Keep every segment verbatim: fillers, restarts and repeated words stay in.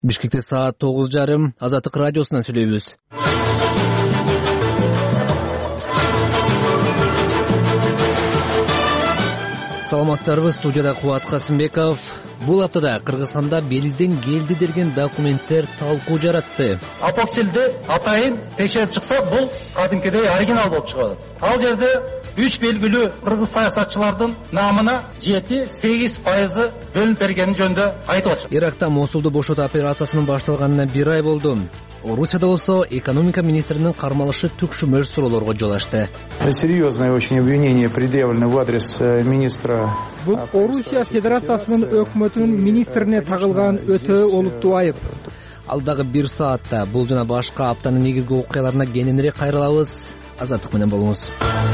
Бишкекте саат тогуз жарым Азаттык радиосунан сүйлөйбүз. Саламатсыздарбы, студияда Кубат Касымбеков. Бул аптада Кыргызстанда Белизден келди деген документтер талкуу жаратты. Апоксилди атайын текшерип чыксак, бул кадимкидей оригинал болуп чыгат. Ал жерде үч белгилүү кыргыз саясатчылардын намына жети сегиз пайызы бөлүнүп бергени жөнүндө айтып атышат. Иракта Мосулду бошотуу операциясынын башталганына бир ай болду. Орусияда болсо экономика министринин кармалышы түкшүмөр суроолорго жол ачты. Серьезное очень обвинение предъявлено в адрес министра. Бул Орусия Федерациясынын өкмөтүнүн министрине тагылган өтө олуттуу айып. Алдагы бир саатта бул жана башка аптанын негизги окуяларына кененирээк кайрылабыз. Азаттык менен болуңуз.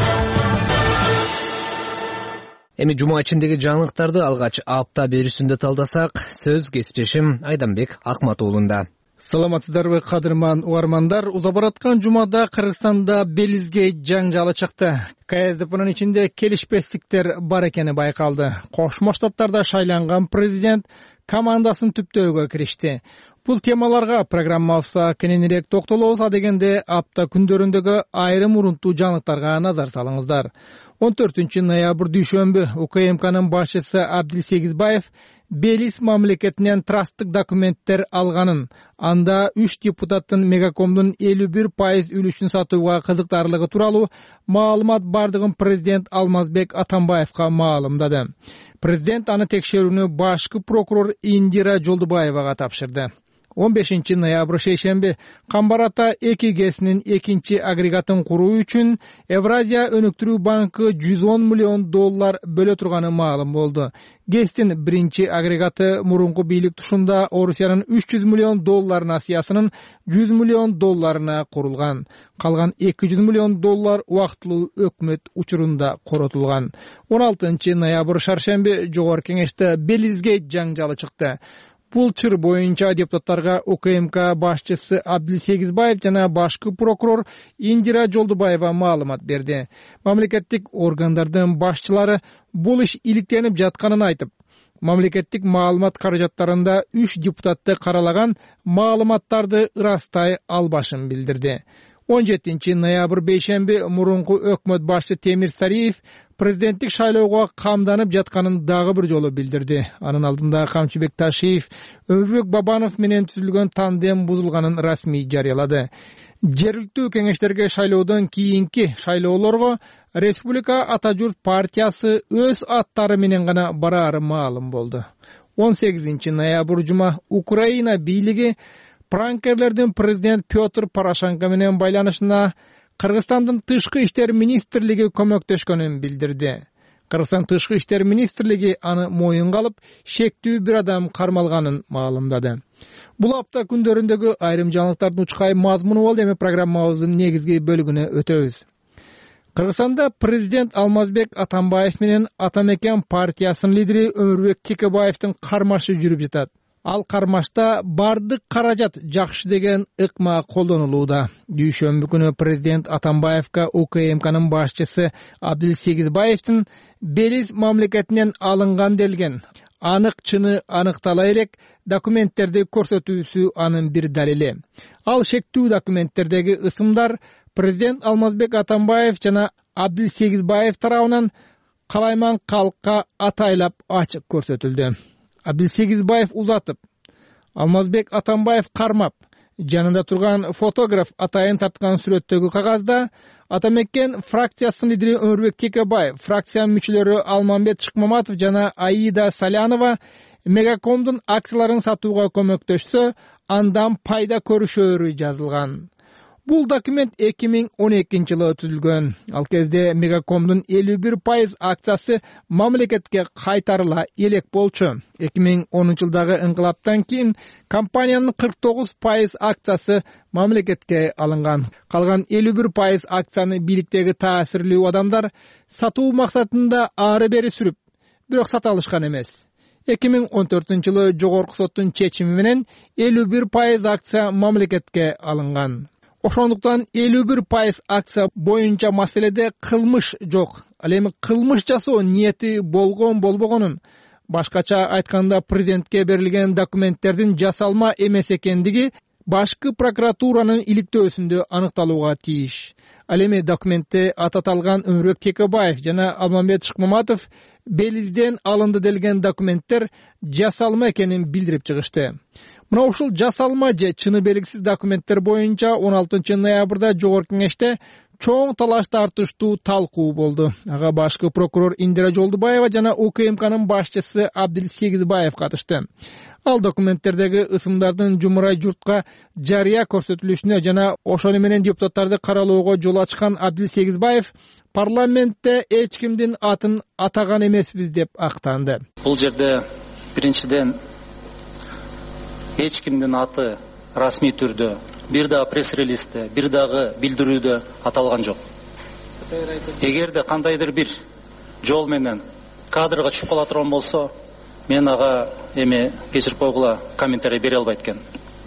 Эми жума ичиндеги жаңылыктарды алгач апта берүүсүндө талдасак, сөз кесиптешим Айданбек Акматуулунда. Саламатсыздарбы, кадырман угармандар. Уза бараткан жумада Кыргызстанда Белизге жаңжалы чыкты. КСДПнын ичинде келишпестиктер бар экени байкалды. Кошмо Штаттарда шайланган президент командасын түптөөгө киришти. Бул темаларга программабызда кененирээк токтолобуз. А дегенде апта күндөрүндөгү айрым урунттуу жаңылыктарга назар салыңыздар. он төртүнчү ноябрь дүйшөмбү УКМКнын башчысы Абдилсегизбаев Белиз мамлекетинен трасттык документтер алганын, анда үч депутаттын Мегакомдун элүү бир пайыз үлүшүн сатууга кызыктарлыгы тууралуу маалымат бардыгын президент Алмазбек Атамбаевга маалымдады. Президент аны текшерүүнү башкы прокурор Индира Жолдубаевага тапшырды. он бешинчи ноябрь шейшемби Камбарата эки гэсинин экинчи агрегатын куруу үчүн Евразия өнүктүрүү банкы жүз он миллион доллар бөлө турганы маалым болду. гэстин биринчи агрегаты мурунку бийлик тушунда Орусиянын үч жүз миллион доллар насыясынын жүз миллион долларына курулган. Калган эки жүз миллион доллар убактылуу өкмөт учурунда коротулган. он алтынчы ноябрь шаршемби Жогорку Кеңеште Белизге жаңжалы чыкты. Бул чыр боюнча депутаттарга УКМК башчысы Абдилсегизбаев жана башкы прокурор Индира Жолдубаева маалымат берди. Мамлекеттик органдардын башчылары бул иш иликтенип жатканын айтып, мамлекеттик маалымат каражаттарында үч депутатты каралаган маалыматтарды ырастай албашын билдирди. он жетинчи ноябрь бейшемби мурунку өкмөт башчы Темир Сариев президенттик шайлоого камданып жатканын дагы бир жолу билдирди. Анын алдында Камчыбек Ташиев Өмүрбек Бабанов менен түзүлгөн тандем бузулганын расмий жарыялады. Жергиликтүү кеңештерге шайлоодон кийинки шайлоолорго Республика Ата журт партиясы өз аттары менен гана бараары маалым болду. он сегизинчи ноябрь жума Украина бийлиги пранкерлердин президент Петр Порошенко менен байланышына Кыргызстандын тышкы иштер министрлиги көмөктөшкөнүн билдирди. Кыргызстан тышкы иштер министрлиги аны моюнга алып, шектүү бир адам кармалганын маалымдады. Бул апта күндөрүндөгү айрым жаңылыктардын учкай мазмуну болду. Эми программабыздын негизги бөлүгүнө өтөбүз. Кыргызстанда президент Алмазбек Атамбаев менен Атамекен партиясынын лидери Өмүрбек Текебаевдин кармашы жүрүп жатат. Ал кармашта бардык каражат жакшы деген ыкма колдонулууда. Дүйшөмбү күнү президент Атамбаевга УКМКнын башчысы Абдилсегизбаевдин Белиз мамлекетинен алынган делген анык чыны аныктала элек документтерди көрсөтүүсү анын бир далили. Ал шектүү документтердеги ысымдар президент Алмазбек Атамбаев жана Абдилсегизбаев тарабынан калайман калкка атайлап ачык көрсөтүлдү. Абдилсегизбаев узатып, Алмазбек Атамбаев кармап, жанында турган фотограф атайын тарткан сүрөттөгү кагазда Атамекен фракциясынын лидери Өмүрбек Текебаев, фракциянын мүчөлөрү Алмамбет Шыкмаматов жана Аида Салянова Мегакомдун акцияларын сатууга көмөктөшсө, андан пайда көрүшөрү жазылган. Бул документ эки миң он экинчи жылы түзүлгөн. Ал кезде Мегакомдун элүү бир пайыз акциясы мамлекетке кайтарыла элек болчу. эки миң онунчу жылдагы ыңкылаптан кийин компаниянын кырк тогуз пайыз акциясы мамлекетке алынган. Калган элүү бир пайыз акцияны бийликтеги таасирлүү адамдар сатуу максатында ары бери сүрүп, бирок сата алышкан эмес. эки миң он төртүнчү жылы Жогорку соттун чечими менен элүү бир пайыз акция мамлекетке алынган. Ошондуктан элүү бир пайыз акция боюнча маселеде кылмыш жок. Ал эми кылмыш жасоо ниети болгон болбогонун Башкача айтканда президентке берилген документтердин жасалма эмес экендиги башкы прокуратуранын иликтөөсүндө аныкталууга тийиш. Ал эми документте ататалган Өмүрбек Текебаев жана Алмамбет Шыкмаматов Белизден алынды делген документтер жасалма экенин билдирип чыгышты. Мына ушул жасалма же чыны белгисиз документтер боюнча он алтынчы ноябрда Жогорку Кеңеште чоң талаш тартыштуу талкуу болду. Ага башкы прокурор Индира Жолдубаева жана УКМКнын башчысы Абдил Сегизбаев катышты. Ал документтердеги ысымдардын жумурай журтка жарыя көрсөтүлүшүнө жана ошону менен депутаттарды каралоого жол ачкан Абдил Сегизбаев парламентте эч кимдин атын атаган эмеспиз деп актанды. Бул жерде биринчиден эч кимдин аты расмий түрдө, бир дагы пресс-релизде, бир дагы билдирүүдө аталган жок. Эгерде кандайдыр бир жол менен кадрга чыгып кала турган болсо, мен ага эми кечирип койгула комментарий бере албайт экен.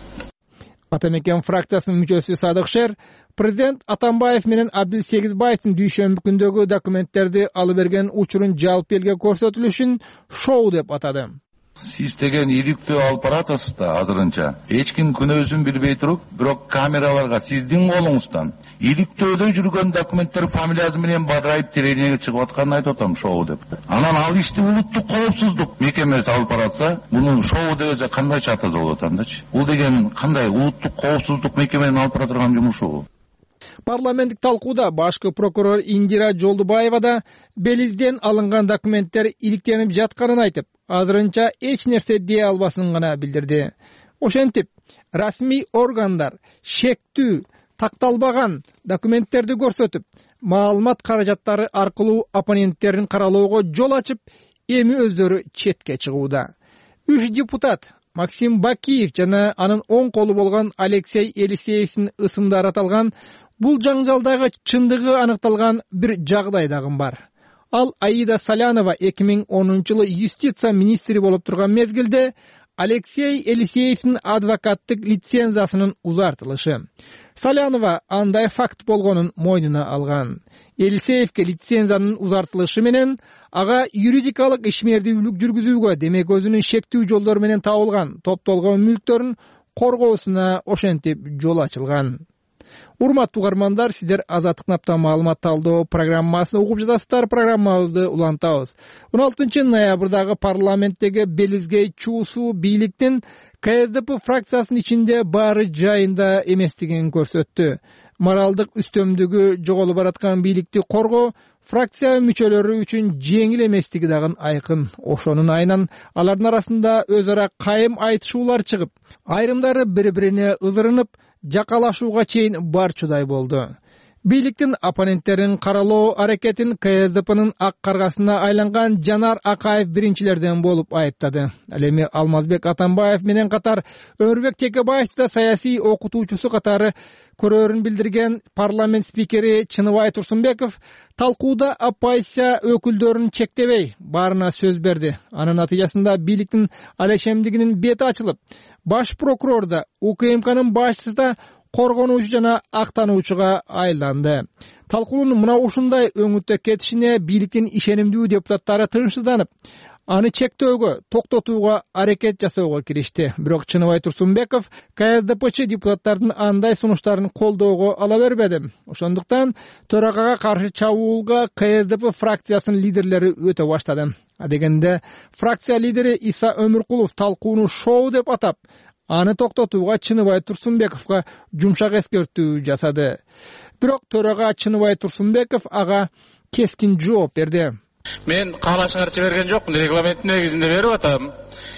Атамекен фракциясынын мүчөсү Садык Шер президент Атамбаев менен Абдил Сегизбаевдин дүйшөмбү күндөгү документтерди алып берген учурун жалпы элге көрсөтүлүшүн шоу деп атады. Сиз деген иликтөө алып баратасыз да азырынча. Эч ким күнөөсүн билбей туруп, бирок камераларга сиздин колуңуздан иликтөөдө жүргөн документтер фамилиясы менен бадырайып тереңге чыгып атканын айтып атам, шоу деп. Анан ал ишти улуттук коопсуздук мекемеси алып баратса, муну шоу деп өзү кандайча атаса болот андачы? Бул деген кандай улуттук коопсуздук мекеменин алып бара турган жумушу? Парламенттик талкууда башкы прокурор Индира Жолдубаева да Белизден алынган документтер иликтенип жатканын айтып, азырынча эч нерсе дей албасын гана билдирди. Ошентип, расмий органдар шектүү, такталбаган документтерди көрсөтүп, маалымат каражаттары аркылуу оппоненттерин каралоого жол ачып, эми өздөрү четке чыгууда. Үч депутат Максим Бакиев жана анын оң колу болгон Алексей Елисеевдин ысымдары аталган бул жаңжалдагы чындыгы аныкталган бир жагдай дагы бар. Ал Аида Салянова эки миң онунчу жылы юстиция министри болуп турган мезгилде Алексей Елисеевдин адвокаттык лицензиясынын узартылышы. Салянова андай факт болгонун мойнуна алган. Елисеевке лицензиянын узартылышы менен ага юридикалык ишмердүүлүк жүргүзүүгө, демек өзүнүн шектүү жолдору менен табылган топтолгон мүлктөрүн коргоосуна ошентип жол ачылган. Урматтуу угармандар, сиздер Азаттык напта маалымат талдоо программасын угуп жатасыздар. Программабызды улантабыз. он алтынчы ноябрдагы парламенттеги Белизге чуусу бийликтин КСДП фракциясынын ичинде баары жайында эместигин көрсөттү. Моралдык үстөмдүгү жоголуп бараткан бийликти коргоо фракция мүчөлөрү үчүн жеңил эместиги дагы айкын. Ошонун айынан алардын арасында өз ара кайым айтышуулар чыгып, айрымдары бири-бирине ызырынып, жакалашууга чейин барчудай болду. Бийликтин оппоненттерин каралоо аракетин КСДПнын ак каргасына айланган Жанар Акаев биринчилерден болуп айыптады. Ал эми Алмазбек Атамбаев менен катар Өмүрбек Текебаев да саясий окутуучусу катары көрөрүн билдирген парламент спикери Чыныбай Турсунбеков талкууда оппозиция өкүлдөрүн чектебей баарына сөз берди. Анын натыйжасында бийликтин алешемдигинин бети ачылып, баш прокурор да УКМКнын башчысы да коргонуучу жана актануучуга айланды. Талкуунун мына ушундай өңүттө кетишине бийликтин ишенимдүү депутаттары тынчсызданып, аны чектөөгө, токтотууга аракет жасоого киришти. Бирок Чыныбай Турсунбеков КСДПчы депутаттардын андай сунуштарын колдоого ала бербеди. Ошондуктан төрагага каршы чабуулга КСДП фракциясынын лидерлери өтө баштады. Адегенде фракция лидери Иса Өмүркулов талкууну шоу деп атап, аны токтотууга Чыныбай Турсунбековго жумшак эскертүү жасады. Бирок төрага Чыныбай Турсунбеков ага кескин жооп берди. Мен каалашыңарча берген жокмун, регламенттин негизинде берип атам.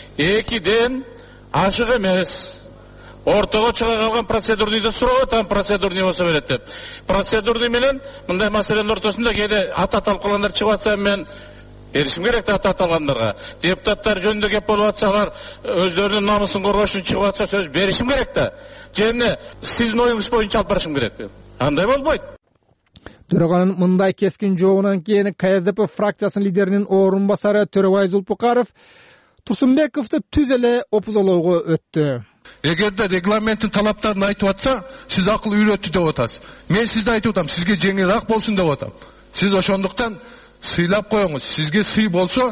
Экиден ашык эмес. Ортого чыга калган процедурныйды сурап атам, процедурный болсо берет деп. Процедурный менен мындай маселенин ортосунда кээде ата талкууландар чыгып атса мен беришим керек да ата аталгандарга. Депутаттар жөнүндө кеп болуп атсалар, өздөрүнүн намысын коргош үчүн чыгып атса сөз беришим керек да. Жана сиздин оюңуз боюнча алып барышым керек. Андай болбойт. Төраганын мындай кескин жоогунан кийин КСДП фракциясынын лидеринин орун басары Төрөбай Зулпукаров Турсунбековду түз эле опузолоого өттү. Эгерде регламенттин талаптарын айтып атса, сиз акыл үйрөттү деп атасыз. Мен сизди айтып атам, сизге жеңилирээк болсун деп атам. Сиз ошондуктан сыйлап коюңуз. Сизге сый болсо,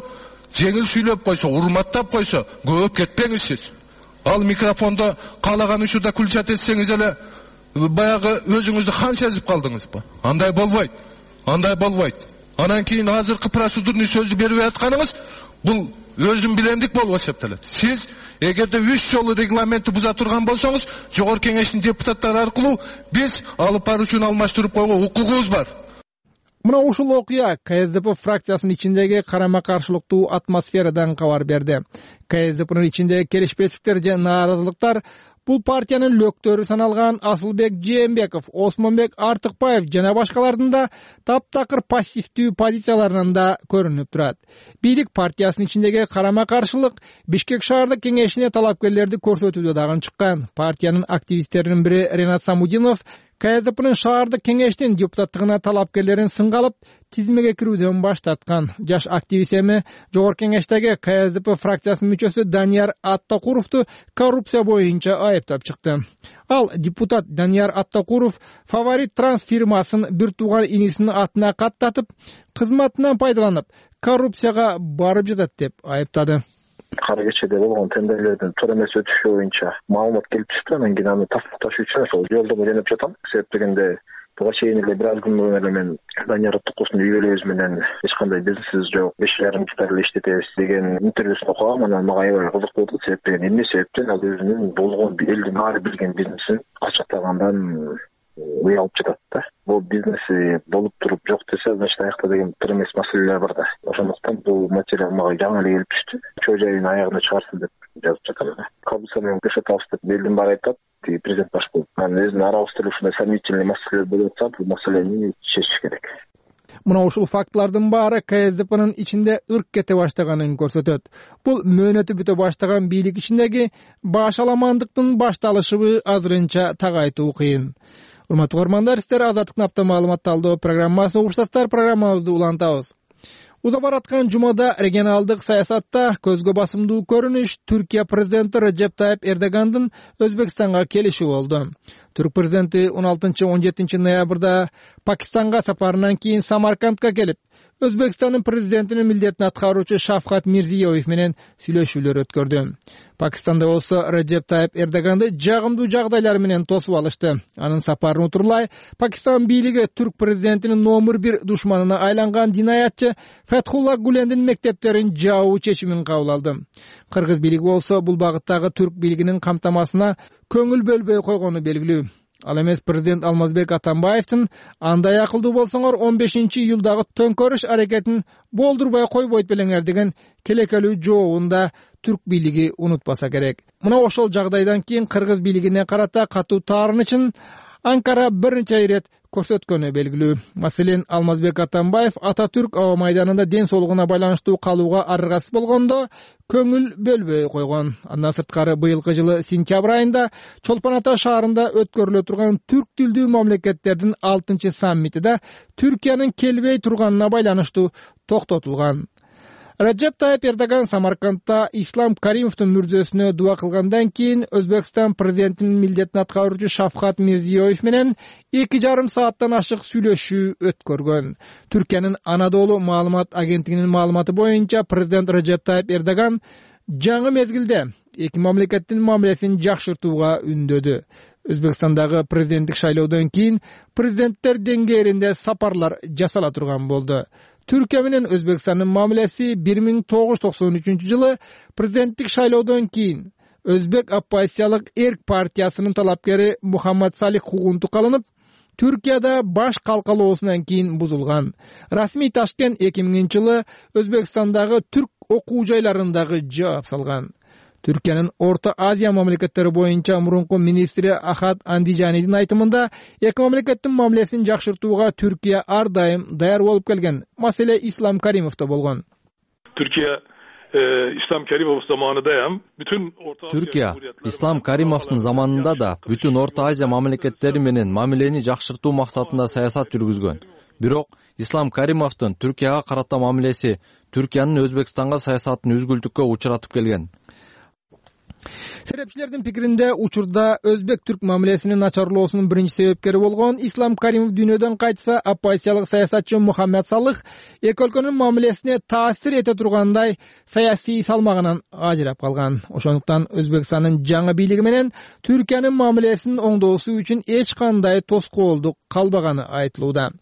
жеңил сүйлөп койсо, урматтап койсо, көп кетпеңиз сиз. Ал микрофонда каалаган учурда күлчат этсеңиз эле баягы өзүңүздү хан сезип калдыңызбы? Андай болбойт. Андай болбойт. Анан кийин азыркы процедурный сөздү берип атканыңыз бул өзүм билемдик болуп эсептелет. Сиз эгерде үч жолу регламентти буза турган болсоңуз, жогорку кеңештин депутаттары аркылуу биз алып баруучуну алмаштырып койгонго укугубуз бар. Мына ушул окуя КСДП фракциясынын ичиндеги карама-каршылыктуу атмосферадан кабар берди. КСДПнын ичиндеги келишпестиктер же нааразылыктар бул партиянын лөктөрү саналган Асылбек Жээнбеков, Осмонбек Артыкбаев жана башкалардын да таптакыр пассивдүү позицияларынан да көрүнүп турат. Бийлик партиясынын ичиндеги карама-каршылык Бишкек шаардык кеңешине талапкерлерди көрсөтүүдө дагы чыккан. Партиянын активисттеринин бири Ренат Самудинов КСДПнын шаардык кеңештин депутаттыгына талапкерлерин сынга алып, тизмеге кирүүдөн баш тарткан. Жаш активист эми жогорку кеңештеги КСДП фракциясынын мүчөсү Данияр Аттакуровду коррупция боюнча айыптап чыкты. Ал депутат Данияр Аттакуров Фаворит Транс фирмасын бир тууган инисинин атына каттатып, кызматынан пайдаланып, коррупцияга барып жатат деп айыптады. Кара кечеде болгон тендерлердин туура эмес өтүшү боюнча маалымат келип түштү. Анан кийин аны тастыкташ үчүн ошол жолдомо жөнөп жатам. Себеп дегенде буга чейин эле бир аз күн мурун эле мен Данияр Аттакуровдун үй ээлебиз менен эч кандай бизнесибиз жок, беш жарым гектар эле иштетебиз деген интервьюсун окугам. Анан мага аябай кызык болду. Себеп деген эмне себептен ал өзүнүн болгон элдин ары билген бизнесин алчактагандан уялып жатат да. Бул бизнеси болуп туруп жок десе, значит аякта деген бир эмес маселелер бар да. Ошондуктан бул материал мага жаңы эле келип түштү. Чоо жайын аягына чыгарсын деп жазып жатам. Кабылса менен кышатабыз деп элдин баары айтат. Президент баш болуп, анан өзүнүн арабызда ушундай сомнительный маселелер болуп атса, бул маселени чечиш керек. Мына ушул фактлардын баары КСДПнын ичинде ырк кете баштаганын көрсөтөт. Бул мөөнөтү бүтө баштаган бийлик ичиндеги баш аламандыктын башталышыбы азырынча тагайтуу кыйын. Урматтуу көрөрмандар, сиздер Азаттыктын апта маалымат талдоо программасына угуштасыздар. Программабызды улантабыз. Уза бараткан жумада регионалдык саясатта көзгө басымдуу көрүнүш Түркия президенти Реджеп Тайып Эрдогандын Өзбекстанга келиши болду. Түрк президенти он алтынчы он жетинчи ноябрда Пакистанга сапарынан кийин Самаркандга келип, Өзбекстандын президентинин милдетин аткаруучу Шавкат Мирзиёев менен сүйлөшүүлөр өткөрдү. Пакистанда болсо Реджеп Тайып Эрдоганды жагымдуу жагдайлар менен тосуп алышты. Анын сапарын утурлай Пакистан бийлиги түрк президентинин номер бир душманына айланган динаятчы Фетхулла Гулендин мектептерин жабуу чечимин кабыл алды. Кыргыз бийлиги болсо бул багыттагы түрк бийлигинин камтамасына көңүл бөлбөй койгону белгилүү. Ал эмес президент Алмазбек Атамбаевдин андай акылдуу болсоңор он бешинчи июлдагы төңкөрүш аракетин болдурбай койбойт белеңер деген келекелүү жообун да түрк бийлиги унутпаса керек. Мына ошол жагдайдан кийин кыргыз бийлигине карата катуу таарынычын Анкара бир нече ирет көрсөткөнү белгилүү. Маселен, Алмазбек Атамбаев Ататүрк аба майданында ден соолугуна байланыштуу калууга аргасыз болгондо көңүл бөлбөй койгон. Андан сырткары быйылкы жылы сентябрь айында Чолпон Ата шаарында өткөрүлө турган түрк тилдүү мамлекеттердин алтынчы саммитиде Түркиянын келбей турганына байланыштуу токтотулган. Реджеп Тайып Эрдоган Самаркандта Ислам Каримовдун мүрзөсүнө дуа кылгандан кийин Өзбекстан президентинин милдетин аткаруучу Шавкат Мирзиёев менен эки жарым сааттан ашык сүйлөшүү өткөргөн. Түркиянын Анадолу маалымат агенттигинин маалыматы боюнча президент Реджеп Тайып Эрдоган жаңы мезгилде эки мамлекеттин мамилесин жакшыртууга үндөдү. Өзбекстандагы президенттик шайлоодон кийин президенттер деңгээлинде сапарлар жасала турган болду. Түркия менен Өзбекстандын мамилеси бир миң тогуз жүз токсон үчүнчү жылы президенттик шайлоодон кийин Өзбек оппозициялык Эрк партиясынын талапкери Мухаммад Салих Хугунтук алынып, Түркияда баш калкалоосунан кийин бузулган. Расмий Ташкент эки миңинчи жылы Өзбекстандагы түрк окуу жайларындагы жаап салган. Түркиянын Орто Азия мамлекеттери боюнча мурунку министри Ахад Андижанидин айтымында эки мамлекеттин мамилесин жакшыртууга Түркия ар дайым даяр болуп келген. Маселе Ислам Каримовдо болгон. Түркия İslam Karimov zamanında ham bütün Orta Asya Türkiya İslam Karimovдун заманында да бүтүн Орто Азия мамлекеттери менен мамилени жакшыртуу максатында саясат жүргүзгөн. Бирок Ислам Каримовдун Түркияга карата мамилеси Түркиянын Өзбекстанга саясатын үзгүлтүккө учуратып келген. Серепчилердин пикиринде учурда өзбек-түрк мамилесинин начарлоосунун биринчи себепкери болгон Ислам Каримов дүйнөдөн кайтса, оппозициялык саясатчы Мухаммед Салых эки өлкөнүн мамилесине таасир эте тургандай саясий салмагынан ажырап калган. Ошондуктан Өзбекстандын жаңы бийлиги менен Түркиянын мамилесин оңдоосу үчүн эч кандай тоскоолдук калбаганы айтылууда.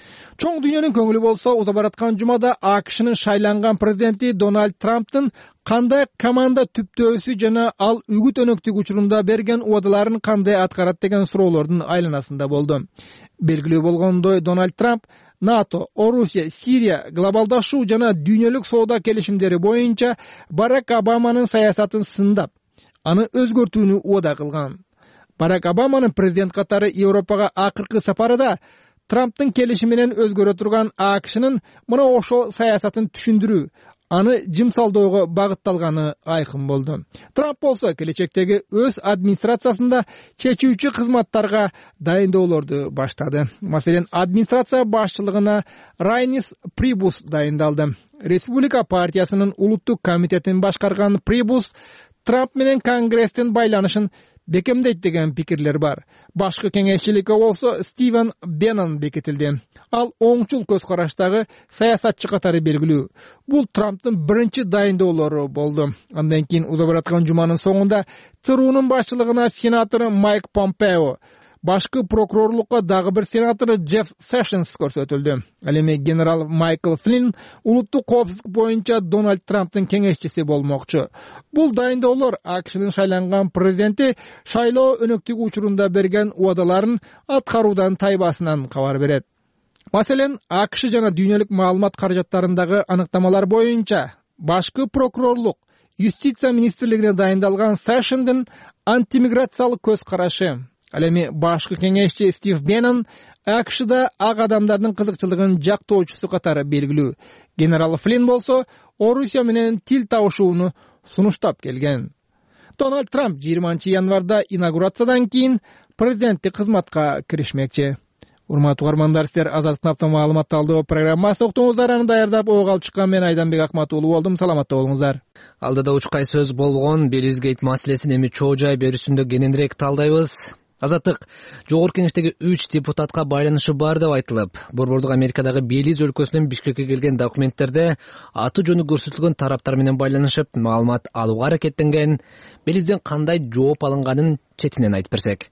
Чоң дүйнөнүн көңүлү болсо, уза бараткан жумада АКШнын шайланган президенти Дональд Трамптын кандай команда түптөөсү жана ал үгүт өнөктүк учурунда берген убадаларын кандай аткарат деген суроолордун айланасында болду. Белгилүү болгондой, Дональд Трамп НАТО, Орусия, Сирия, глобалдашуу жана дүйнөлүк соода келишимдери боюнча Барак Обаманын саясатын сындап, аны өзгөртүүнү убада кылган. Барак Обаманын президент катары Европага акыркы сапарыда Трамптын келишими менен өзгөрө турган АКШнын мына ошол саясатын түшүндүрүү, аны жымсалдоого багытталганы айкын болду. Трамп болсо келечектеги өз администрациясында чечүүчү кызматтарга дайындоолорду баштады. Маселен, администрация башчылыгына Райнис Прибус дайындалды. Республика партиясынын улуттук комитетин башкарган Прибус Трамп менен Конгресстин байланышын бекемдейт деген пикирлер бар. Башкы кеңешчиликке болсо Стивен Беннон бекитилди. Ал оңчул көз караштагы саясатчы катары белгилүү. Бул Трамптын биринчи дайындоолору болду. Андан кийин уза бараткан жуманын соңунда ЦРУнун башчылыгына сенатор Майк Помпео, башкы прокурорлукка дагы бир сенатор Джефф Сэшнс көрсөтүлдү. Ал эми генерал Майкл Флинн улуттук коопсуздук боюнча Дональд Трамптын кеңешчиси болмокчу. Бул дайындоолор АКШнын шайланган президенти шайлоо өнөктүк учурунда берген убадаларын аткаруудан тайбасынан кабар берет. Маселен, АКШ жана дүйнөлүк маалымат каражаттарындагы аныктамалар боюнча башкы прокурорлук, юстиция министрлигине дайындалган Сэшндин антимиграциялык көз карашы. Ал эми башкы кеңешчи Стив Беннон АКШда ак адамдардын кызыкчылыгын жактоочусу катары белгилүү. Генерал Флинн болсо Орусия менен тил табышууну сунуштап келген. Дональд Трамп жыйырманчы январда инаугурациядан кийин президенттик кызматка киришмекчи. Урматтуу угармандар, сиздер Азаттык наптын маалымат алдоо программасын уктуңуздар. Аны даярдап ого алып чыккан мен Айданбек Акматуулу болдум. Саламатта болуңуздар. Алдыда учкай сөз болгон Белизгейт маселесин эми чоо жай берүүсүндө кененирээк талдайбыз. Азаттык, жогорку кеңештеги үч депутатка байланышы бар деп айтылып, Борбордук Америкадагы Белиз өлкөсүнөн Бишкекке келген документтерде аты жөнү көрсөтүлгөн тараптар менен байланышып, маалымат алууга аракеттенген. Белизден кандай жооп алынганын четинен айтып берсек.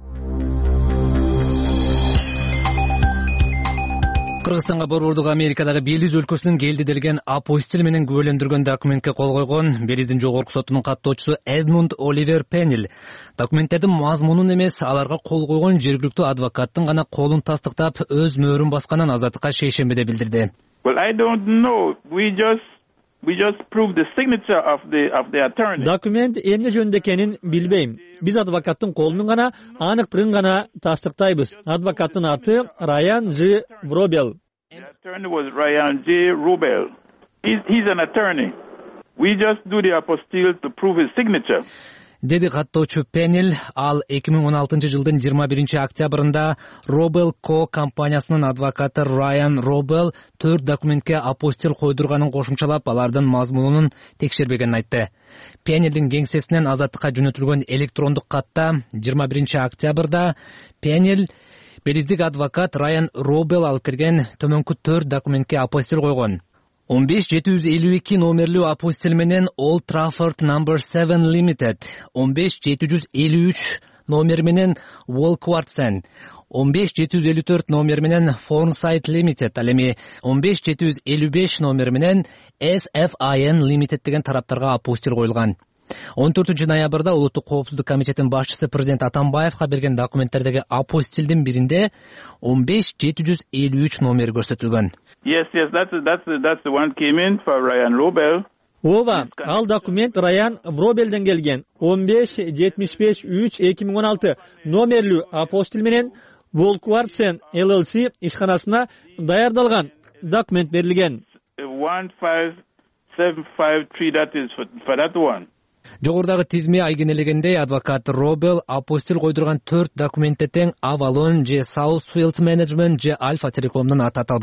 Кыргызстанга Борбордук Америкадагы Белиз өлкөсүнүн келди апостил менен күбөлөндүргөн документке кол койгон Белиздин жогорку сотунун каттоочусу Эдмунд Оливер Пеннил документтердин мазмунун эмес, аларга кол койгон жергиликтүү адвокаттын гана колун тастыктап, өз мөөрүн басканын Азаттыкка шейшембиде билдирди. Well, I don't know. We just we just proved the signature of the of the attorney. Документ эмне жөнүндө экенин билбейм. Биз адвокаттын колунун гана аныктыгын гана тастыктайбыз. Адвокаттын аты Райан Ж. Вробел. The attorney was Ryan J. Rubel. He's, he's an attorney. We just do the apostille to prove his signature. Деди каттоочу Пеннил. Ал эки миң он алтынчы жылдын жыйырма биринчи октябрында Робел Ко компаниясынын адвокаты Райан Робел төрт документке апостил койдурганын кошумчалап, алардын мазмунун текшербегенин айтты. Пеннилдин кеңсесинен Азаттыкка жөнөтүлгөн электрондук катта жыйырма биринчи октябрда Пеннил Белиздик адвокат Райан Робел алып келген төмөнкү төрт документке апостил койгон. он беш жети жүз элүү эки номерлүү апостил менен Old Trafford Number seven Limited, он беш жети жүз элүү үч номер менен Walkwartsen, он беш жети жүз элүү төрт номер менен Foresight Limited, ал эми он беш жети жүз элүү беш номер менен эс эф ай эн Limited деген тараптарга апостил коюлган. он төртүнчү ноябрда Улуттук коопсуздук комитетинин башчысы президент Атамбаевга берген документтердеги апостилдин биринде он беш жети жүз элүү үч номери көрсөтүлгөн. Yes, yes, that's that's that's the one came in for Ryan Robel. Ооба, ал документ Райан Вробелден келген. он беш жетимиш беш үч эки миң он алты номерлүү апостил менен Walkwartsen эл эл си ишканасына даярдалган документ берилген. one five seven five three, that is for, for that one. Жогорудагы тизме айгинелегендей, адвокат Робел апостил койдурган төрт документте тең Avalon же Southfield Management же Alpha Telecom'дун аты аталбайт.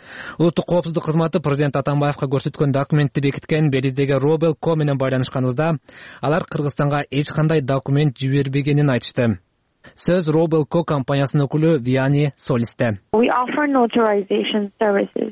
Улуттук коопсуздук кызматы президент Атамбаевга көрсөткөн документти бекиткен Белиздеги Робел Ко менен байланышканыбызда алар Кыргызстанга эч кандай документ жибербегенин айтышты. Сөз Робел Ко компаниясынын өкүлү Виани Солисте. We offer notarization services.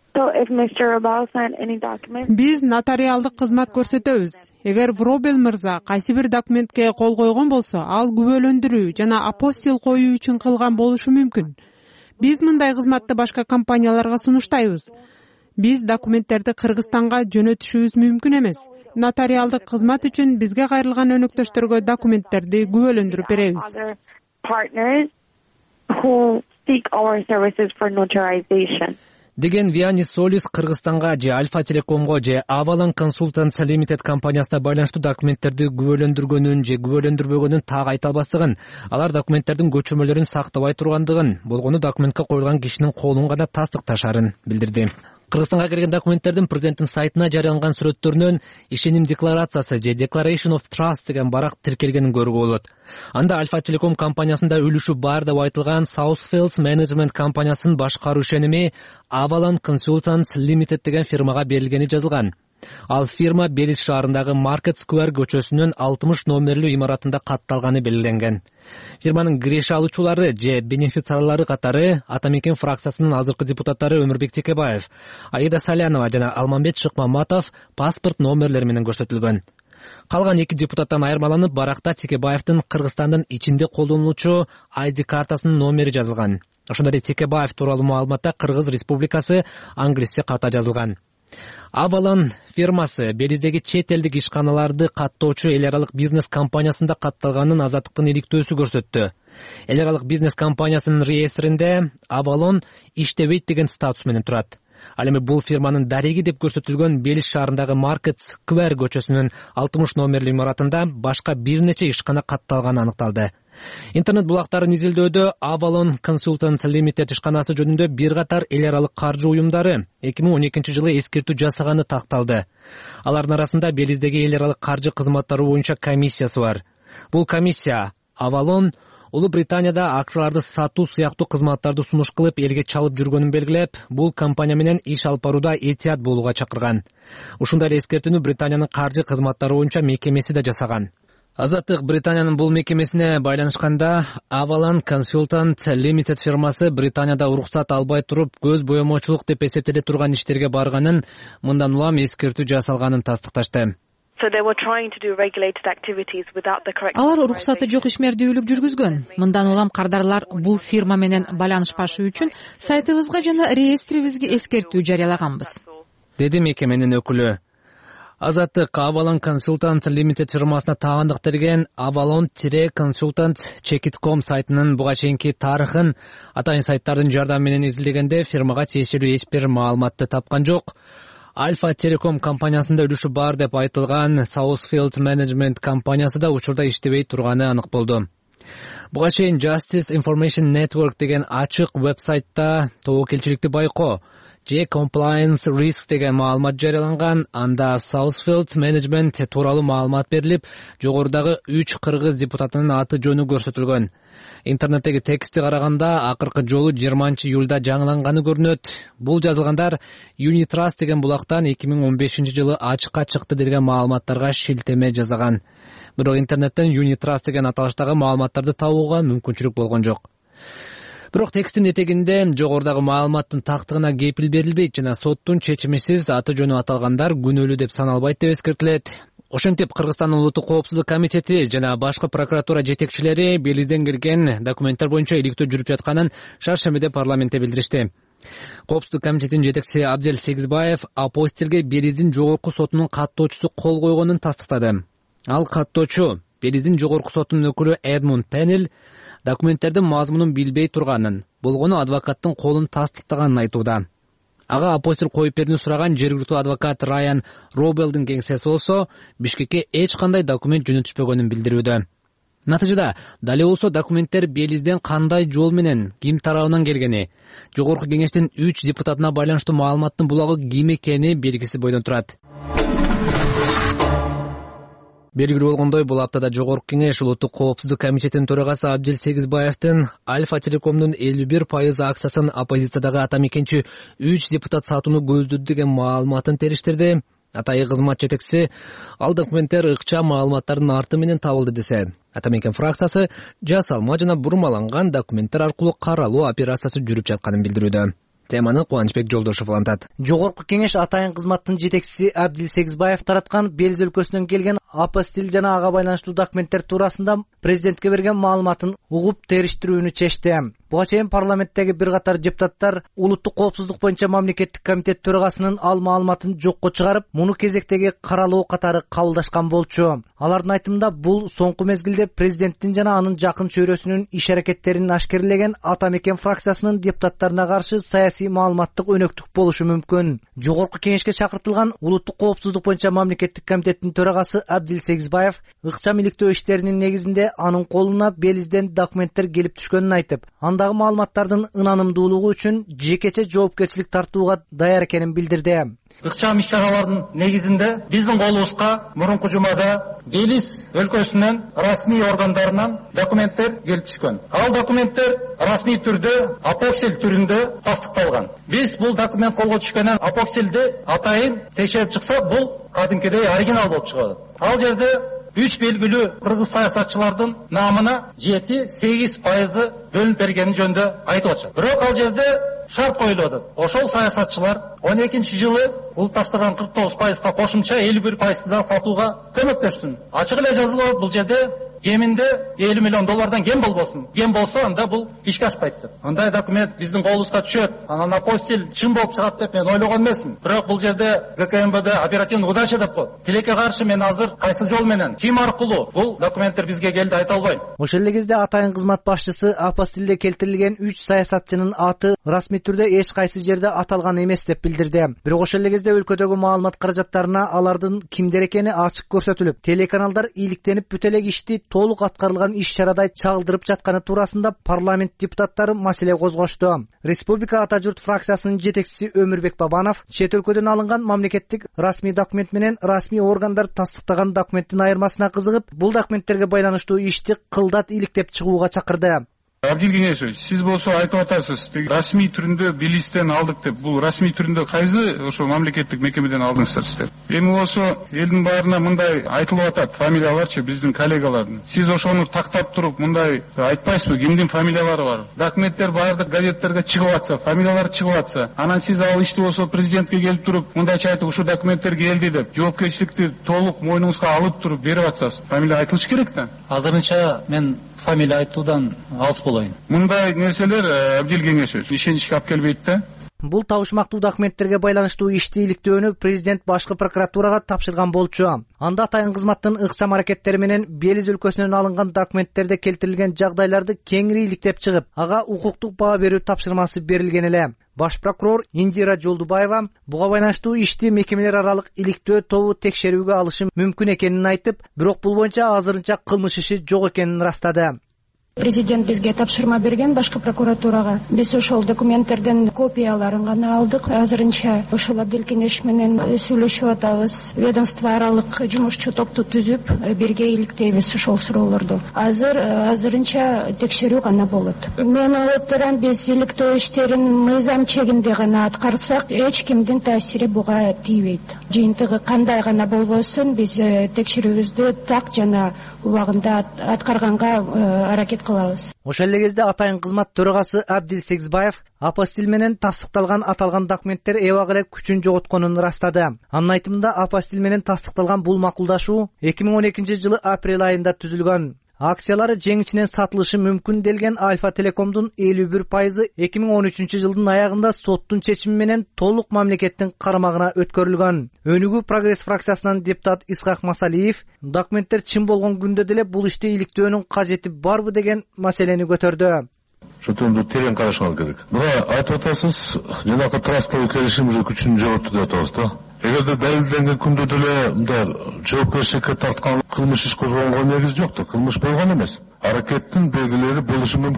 Биз нотариалдык кызмат көрсөтөбүз. Эгер Робел мырза кайсы бир документке кол койгон болсо, ал күбөлөндүрүү жана апостил коюу үчүн кылган болушу мүмкүн. Биз мындай кызматты башка компанияларга сунуштайбыз. Биз документтерди Кыргызстанга жөнөтүшүбүз мүмкүн эмес. Нотариалдык кызмат үчүн бизге кайрылган өнөктөштөргө документтерди күбөлөндүрүп беребиз. Деген Виани Солис Кыргызстанга же Альфа Телекомго же Avalon Consultants Limited компаниясына байланыштуу документтерди күбөлөндүргөнүн же күбөлөндүрбөгөнүн так айта албастыгын, алар документтердин көчүрмөлөрүн сактабай тургандыгын, болгону документке коюлган кишинин колун гана тастыкташарын билдирди. Кыргызстанга келген документтердин президенттин сайтына жарыяланган сүрөттөрүнөн ишеним декларациясы же Declaration of Trust деген барак тиркелгенин көрүүгө болот. Анда Альфа Телеком компаниясында үлүшү бар деп айтылган Southfields Management компаниясынын башкаруу ишеними Avalon Consultants Limited деген фирмага берилгени жазылган. Ал фирма Белиз шаарындагы Market Square көчөсүнүн алтымыш номерлүү имаратында катталганы белгиленген. Фирманын киреше алуучулары же бенефициарлары катары Ата Мекен фракциясынын азыркы депутаттары Өмүрбек Текебаев, Аида Салянова жана Алмамбет Шыкмаматов паспорт номерлери менен көрсөтүлгөн. Калган эки депутаттан айырмаланып, баракта Текебаевдин Кыргызстандын ичинде колдонулуучу ай ди картасынын номери жазылган. Ошондой эле Текебаев тууралуу маалыматта Кыргыз Республикасы англисче ката жазылган. Avalon фирмасы Белиздеги чет элдик ишканаларды каттоочу эл аралык бизнес компаниясында катталганын Азаттыктын иликтөөсү көрсөттү. Эл аралык бизнес компаниясынын реестринде Avalon иштебейт деген статус менен турат. Ал эми бул фирманын дареги деп көрсөтүлгөн Белиз шаарындагы Market Square көчөсүнүн алтымыш номерлүү имаратында башка бир нече ишкана катталганы аныкталды. Интернет булактарын изилдөөдө Avalon Consultants Limited ишканасы жөнүндө бир катар эл аралык каржы уюмдары эки миң он экинчи жылы эскертүү жасаганы такталды. Алардын арасында Белиздеги эл аралык каржы кызматтары боюнча комиссиясы бар. Бул комиссия Avalon Улуу Британияда акцияларды сатуу сыяктуу кызматтарды сунуш кылып элге чалып жүргөнүн белгилеп, бул компания менен иш алып барууда этият болууга чакырган. Ушундай эле эскертүүнү Британиянын каржы кызматтары боюнча мекемеси да жасаган. Азаттык Британиянын бул мекемесине байланышканда Avalon Consultants Limited фирмасы Британияда уруксат албай туруп көз боемочулук деп эсептеле турган иштерге барганын, мындан улам эскертүү жасалганын тастыкташты. Алар уруксаты жок ишмердүүлүк жүргүзгөн. Мындан улам кардарлар бул фирма менен байланышпашы үчүн сайтыбызга жана реестрибизге эскертүү жарыялаганбыз, деди мекеменин өкүлү. Азаттык Avalon Consultants Limited фирмасына таандык берген avalon-consultants check it dot com сайтынын буга чейинки тарыхын атайын сайттардын жардамы менен изилдегенде фирмага тиешелүү эч бир маалыматты тапкан жок. Альфа Телеком компаниясында үлүшү бар деп айтылган Southfields Management компаниясы да учурда иштебей турганы анык болду. Буга чейин Justice Information Network деген ачык вебсайтта тобокелчиликти байкоо же Compliance Risk деген маалымат жарыяланган. Анда Southfields Management тууралуу маалымат берилип, жогорудагы үч кыргыз депутатынын аты жөнү көрсөтүлгөн. Интернеттеги текстти караганда акыркы жолу жыйырманчы июлда жаңыланганы көрүнөт. Бул жазылгандар Unitrust деген булактан эки миң он бешинчи жылы ачыкка чыкты деген маалыматтарга шилтеме жасаган. Бирок интернеттен Unitrust деген аталыштагы маалыматтарды табууга мүмкүнчүлүк болгон жок. Бирок текстин этегинде жогорудагы маалыматтын тактыгына кепил берилбейт жана соттун чечимисиз аты жөнү аталгандар күнөөлүү деп саналбайт деп эскертилет. Ошентип Кыргызстандын Улуттук коопсуздук комитети жана башкы прокуратура жетекчилери Белизден келген документтер боюнча иликтөө жүрүп жатканын шаршембиде парламентте билдиришти. Коопсуздук комитетинин жетекчиси Абзел Сегизбаев апостилге Белиздин жогорку сотунун каттоочусу кол койгонун тастыктады. Ал каттоочу Белиздин жогорку сотунун өкүлү Эдмунд Пеннел документтердин мазмунун билбей турганын, болгону адвокаттын колун тастыктаганын айтууда. Ага апостил коюп берүүнү сураган жергиликтүү адвокат Райан Робелдин кеңсеси болсо Бишкекке эч кандай документ жөнөтүшпөгөнүн билдирүүдө. Натыйжада дале болсо документтер Белизден кандай жол менен, ким тарабынан келгени, жогорку кеңештин үч депутатына байланыштуу маалыматтын булагы ким экени белгисиз бойдон турат. Белгилүү болгондой, бул аптада Жогорку Кеңеш Улуттук коопсуздук комитетинин төрагасы Абдил Сегизбаевдин Альфа Телекомдун элүү бир пайыз акциясын оппозициядагы ата мекенчи үч депутат сатууну көздөдү деген маалыматын териштирди. Атайы кызмат жетекчиси ал документтер ыкчам маалыматтардын арты менен табылды десе, ата мекен фракциясы жасалма жана бурмаланган документтер аркылуу каралуу операциясы жүрүп жатканын билдирүүдө. Теманы Кубанычбек Жолдошов улантат. Жогорку Кеңеш атайын кызматтын жетекчиси Абдил Сегизбаев тараткан Белиз өлкөсүнөн келген апостил жана ага байланыштуу документтер туурасында президентке берген маалыматын угуп териштирүүнү чечти. Буга чейин парламенттеги бир катар депутаттар улуттук коопсуздук боюнча мамлекеттик комитет төрагасынын ал маалыматын жокко чыгарып, муну кезектеги каралуу катары кабылдашкан болчу. Алардын айтымында бул соңку мезгилде президенттин жана анын жакын чөйрөсүнүн иш-аракеттерин ашкерлеген ата мекен фракциясынын депутаттарына каршы саясий маалыматтык өнөктүк болушу мүмкүн. Жогорку Кеңешке чакыртылган улуттук коопсуздук боюнча мамлекеттик комитеттин төрагасы Абдил Сегизбаев ыкчам иликтөө иштеринин негизинде анын колуна Белизден документтер келип түшкөнүн айтып, андагы маалыматтардын ынанымдуулугу үчүн жекече жоопкерчилик тартууга даяр экенин билдирди. Ыкчам иш-чаралардын негизинде биздин колубузга мурунку жумада Белиз өлкөсүнүн расмий органдарынан документтер келип түшкөн. Ал документтер расмий түрдө апоксил түрүндө тастыкталган. Биз бул документ колго түшкөнүн апоксилди атайын текшерип чыксак, бул кадимкидей оригинал болуп чыгат. Ал жерде үч белгилүү кыргыз саясатчылардын намына жети сегиз пайызы бөлүнүп бергени жөнүндө айтып атышат. Бирок ал жерде шарт коюлуп атат. Ошол саясатчылар он экинчи жылы улутташтырган кырк тогуз пайызга кошумча элүү бир пайызды да сатууга көмөктөшсүн. Ачык эле жазылып, бул жерде кеминде элүү миллион доллардан кем болбосун. Кем болсо, анда бул ишке ашпайт деп. Андай документ биздин колубузга түшөт. Анан апостил чын болуп чыгат деп мен ойлогон эмесмин. Бирок бул жерде ГКМБД оперативный удача деп коет. Тилекке каршы мен азыр кайсы жол менен, ким аркылуу бул документтер бизге келди айта албайм. Ошол эле кезде атайын кызмат башчысы апостилде келтирилген үч саясатчынын аты расмий түрдө эч кайсы жерде аталган эмес деп билдирди. Бирок ошол эле кезде өлкөдөгү маалымат каражаттарына алардын кимдер экени ачык көрсөтүлүп, телеканалдар ийгиликтенип бүт элек ишти толук аткарылган иш-чарадай чагылдырып жатканы туурасында парламент депутаттары маселе козгошту. Республика Ата журт фракциясынын жетекчиси Өмүрбек Бабанов чет өлкөдөн алынган мамлекеттик расмий документ менен расмий органдар тастыктаган документтин айырмасына кызыгып, бул документтерге байланыштуу ишти кылдат иликтеп чыгууга чакырды. Абдил Кеңешович, сиз болсо айтып атасыз, расмий түрүндө Белизден алдык деп. Бул расмий түрүндө кайсы ошо мамлекеттик мекемеден алдыңыздар сиздер? Эми болсо элдин баарына мындай айтылып атат, фамилияларчы биздин коллегалардын. Сиз ошону тактап туруп мындай айтпайсызбы, кимдин фамилиялары бар? Документтер баардык газеттерге чыгып атса, фамилиялары чыгып атса, анан сиз ал ишти болсо президентке келип туруп, мындайча айтып, ушул документтер келди деп, жоопкерчиликти толук мойнуңузга алып туруп берип атсаңыз, фамилия айтылыш керек да. Азырынча мен фамилия айтуудан алыс болоюн. Мындай нерселер Абдил Кеңешович ишеничке алып келбейт да. Бул табышмактуу документтерге байланыштуу ишти иликтөөнү президент башкы прокуратурага тапшырган болчу. Анда атайын кызматтын ыкчам аракеттери менен Белиз өлкөсүнөн алынган документтерде келтирилген жагдайларды кеңири иликтеп чыгып, ага укуктук баа берүү тапшырмасы берилген эле. Баш прокурор Индира Жолдубаева буга байланыштуу ишти мекемелер аралык иликтөө тобу текшерүүгө алышы мүмкүн экенин айтып, бирок бул боюнча азырынча кылмыш иши жок экенин ырастады. Президент бизге тапшырма берген башкы прокуратурага. Биз ошол документтердин копияларын гана алдык. Азырынча ошол Абдил Кеңеш менен сүйлөшүп атабыз. Ведомство аралык жумушчу топту түзүп, бирге иликтейбиз ошол суроолорду. Азыр азырынча текшерүү гана болот. Мен отурам, биз иликтөө иштерин мыйзам чегинде гана аткарсак, эч кимдин таасири буга тийбейт. Жыйынтыгы кандай гана болбосун, биз текшерүүбүздү так жана убагында аткарганга аракет кылабыз. Ошол эле кезде атайын кызмат төрагасы Абдил Сегизбаев апостил менен тастыкталган аталган документтер эбак эле күчүн жоготконун ырастады. Анын айтымында апостил менен тастыкталган бул макулдашуу эки миң он экинчи жылы апрель айында түзүлгөн. Акциялары жеңичинен сатылышы мүмкүн делген Альфа Телекомдун элүү бир пайызы эки миң он үчүнчү жылдын аягында соттун чечими менен толук мамлекеттин карамагына өткөрүлгөн. Өнүгүү Прогресс фракциясынан депутат Исхак Масалиев документтер чын болгон күндө деле бул ишти иликтөөнүн кажети барбы деген маселени көтөрдү. Шотунду терең карашыңар керек. Мына айтып атасыз, жанакы трастовый келишим уже күчүн жоготту деп атабыз да. Эгерде далилденген күндө деле мындай жоопкерчиликке тарткан кылмыш иш козгонгон негиз жок да, кылмыш болгон эмес. Аракеттин белгилери болушу мүмкүн.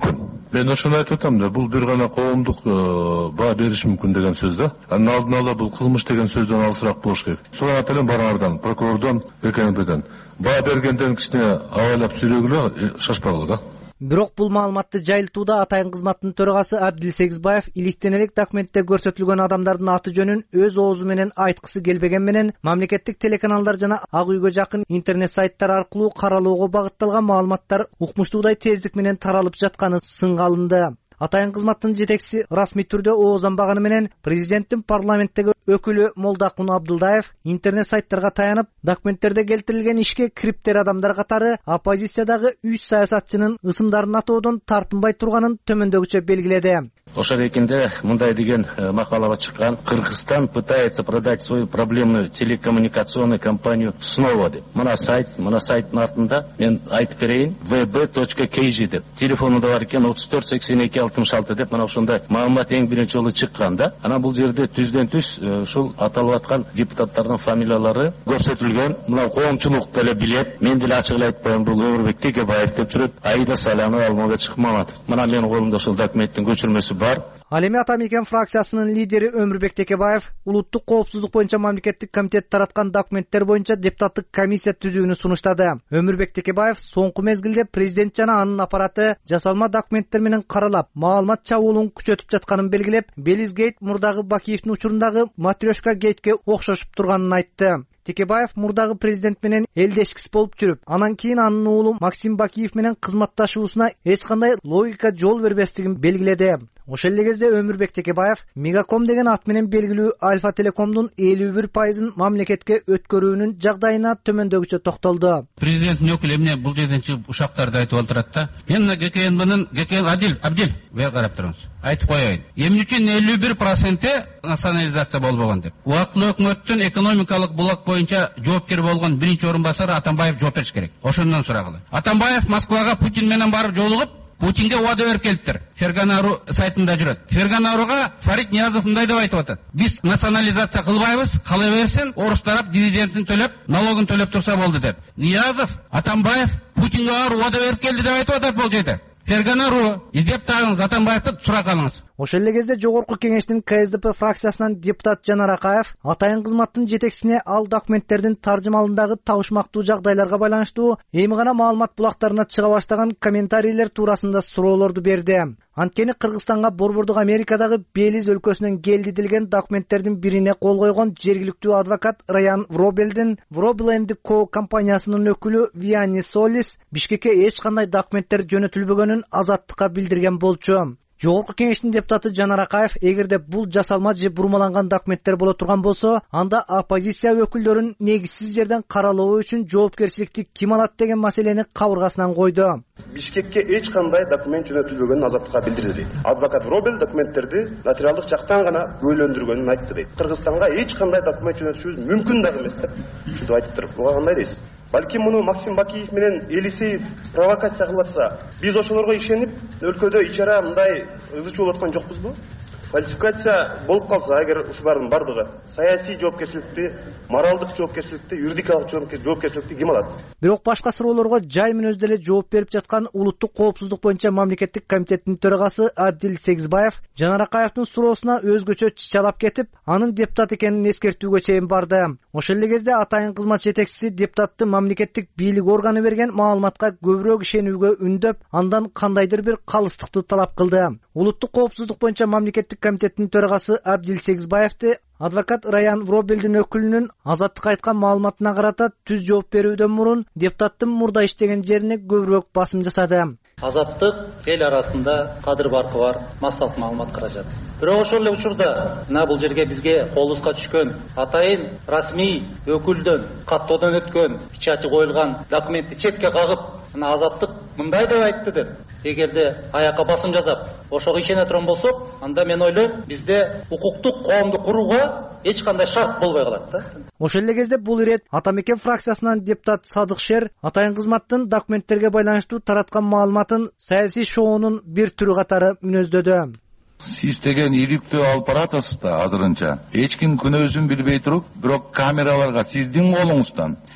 Мен ошону айтып атам да, бул бир гана коомдук баа бериши мүмкүн деген сөз да. Анын алдын ала бул кылмыш деген сөздөн алысыраак болуш керек. Сурап элем барыңардан, прокурордон, КНБден баа бергенден кичине абайлап сүйлөгүлө, шашпагыла да. Бирок бул маалыматты жайылтууда атайын кызматтын төрагасы Абдил Сегизбаев иликтен элек документте көрсөтүлгөн адамдардын аты жөнүн өз оозу менен айткысы келбеген менен мамлекеттик телеканалдар жана Ак үйгө жакын интернет сайттар аркылуу каралоого багытталган маалыматтар укмуштуудай тездик менен таралып жатканы сынга алынды. Атайын кызматтын жетекчиси расмий түрдө оозданбаганы менен президенттин парламенттеги өкүлү Молдакун Абдылдаев интернет сайттарга таянып, документтерде келтирилген ишке криптер адамдар катары оппозициядагы үч саясатчынын ысымдарын атоодон тартынбай турганын төмөндөгүчө белгиледи. Ошол экинде мындай деген макалага чыккан: Кыргызстан пытается продать свою проблемную телекоммуникационную компанию снова деп. Мына сайт, мына сайттын артында мен айтып берейин, вэ бэ точка кей жи деп. Телефонунда бар экен отуз төрт сексен эки алтымыш алты деп. Мына ошондой маалымат эң биринчи жолу чыккан да. Анан бул жерде түздөн түз ушул аталып аткан депутаттардын фамилиялары көрсөтүлгөн. Мына коомчулук деле билет. Мен деле ачык айтпайм, бул Өмүрбек Текебаев деп жүрөт. Аида Салянова, Алмамбет Маматов. Мына менин колумда ушул документтин көчүрмөсү бар. Ал эми Атамекен фракциясынын лидери Өмүрбек Текебаев улуттук коопсуздук боюнча мамлекеттик комитет тараткан документтер боюнча депутаттык комиссия түзүүнү сунуштады. Өмүрбек Текебаев соңку мезгилде президент жана анын аппараты жасалма документтер менен каралап, маалымат чабуулун күчөтүп жатканын белгилеп, Белизгейт мурдагы Бакиевдин учурундагы Матрешка гейтке окшошуп турганын айтты. Текебаев мурдагы президент менен элдешкис болуп жүрүп, анан кийин анын уулу Максим Бакиев менен кызматташуусуна эч кандай логика жол бербестигин белгиледи. Ошол эле кезде Өмүрбек Текебаев Мегаком деген ат менен белгилүү Альфа Телекомдун элүү бир пайызын мамлекетке өткөрүүнүн жагдайына төмөндөгүчө токтолду. Президенттин өкүлү эмне бул жерден чыгып ушактарды айтып отурат да. Мен мына ГКНБнын ГКН Адил Абдил бер карап туруңуз. Айтып коеюн. Эмне үчүн элүү бир проценти национализация болбогон деп. Убактылуу өкмөттүн экономикалык блок боюнча жоопкер болгон биринчи орун басары Атамбаев жооп бериш керек. Ошондон сурагыла. Атамбаев Москвага Путин менен барып жолугуп, Путинге убада берип келиптир. Ферганару сайтында жүрөт. Ферганаруга Фарид Ниязов мындай деп айтып атат: биз национализация кылбайбыз, кала берсин, орус тарап дивидендин төлөп, налогун төлөп турса болду деп. Ниязов, Атамбаев Путинге барып убада берип келди деп айтып атат бул жерде. Ферганару издеп тагыңыз, Атамбаевди сурак алыңыз. Ошол эле кезде жогорку кеңештин ка эс дэ пэ фракциясынан депутат Жанар Акаев атайын кызматтын жетекчисине ал документтердин таржымалындагы табышмактуу жагдайларга байланыштуу эми гана маалымат булактарына чыга баштаган комментарийлер туурасында суроолорду берди. Анткени Кыргызстанга борбордук Америкадагы Белиз өлкөсүнөн келди делген документтердин бирине кол койгон жергиликтүү адвокат Раян Вробелдин Вробел энд ко компаниясынын өкүлү Виани Солис Бишкекке эч кандай документтер жөнөтүлбөгөнүн Азаттыкка билдирген болчу. Жогорку кеңештин депутаты Жанар Акаев эгерде бул жасалма же бурмаланган документтер боло турган болсо, анда оппозиция өкүлдөрүн негизсиз жерден каралоо үчүн жоопкерчиликти ким алат деген маселени кабыргасынан койду. Бишкекке эч кандай документ жөнөтүлбөгөнүн Азаттыкка билдирди дейт. Адвокат Робел документтерди нотариалдык жактан гана бөлөндүргөнүн айтты дейт. Кыргызстанга эч кандай документ жөнөтүшүбүз мүмкүн дагы эмес деп ушинтип айтып туруп, буга кандай дейсиз? Балким муну Максим Бакиев менен Элисеев провокация кылып атса, биз ошолорго ишенип, өлкөдө ичара мындай ызы чуу болуп аткан жокпузбу? Фальсификация болуп калса, эгер ушулардын бардыгы саясий жоопкерчиликти, моралдык жоопкерчиликти, юридикалык жоопкерчиликти ким алат? Бирок башка суроолорго жай менен өзү деле жооп берип жаткан улуттук коопсуздук боюнча мамлекеттик комитеттин төрагасы Абдил Сегизбаев Жанар Акаевдин суроосуна өзгөчө чычалап кетип, анын депутат экенин эскертүүгө чейин барды. Ошол эле кезде атайын кызмат жетекчиси депутатты мамлекеттик бийлик органы берген маалыматка көбүрөөк ишенүүгө үндөп, андан кандайдыр бир калыстыкты талап кылды. Улуттук коопсуздук боюнча мамлекеттик комитеттин төрагасы Абдил Сегизбаевди адвокат Раян Вробелдин өкүлүнүн Азаттыкка айткан маалыматына карата түз жооп берүүдөн мурун депутаттын мурда иштеген жерине көбүрөөк басым жасады. Азаттык эл арасында кадыр баркы бар массалык маалымат каражат. Бирок ошол эле учурда мына бул жерге бизге колубузга түшкөн атайын расмий өкүлдөн каттоодон өткөн печати коюлган документти четке кагып, мына Азаттык мындай деп айтты деп эгерде аякка басым жасап ошого ишене турган болсок, анда мен ойлойм бизде укуктук коомду курууга эч кандай шарт болбой калат да. Ошол эле кезде бул ирет Атамекен фракциясынан депутат Садык Шер атайын кызматтын документтерге байланыштуу тараткан маалыматын саясий шоунун бир түрү катары мүнөздөдү. Сиз деген иликтөө алып баратасыз да азырынча. Эч ким күнөөсүн билбей туруп, бирок камераларга сиздин колуңуздан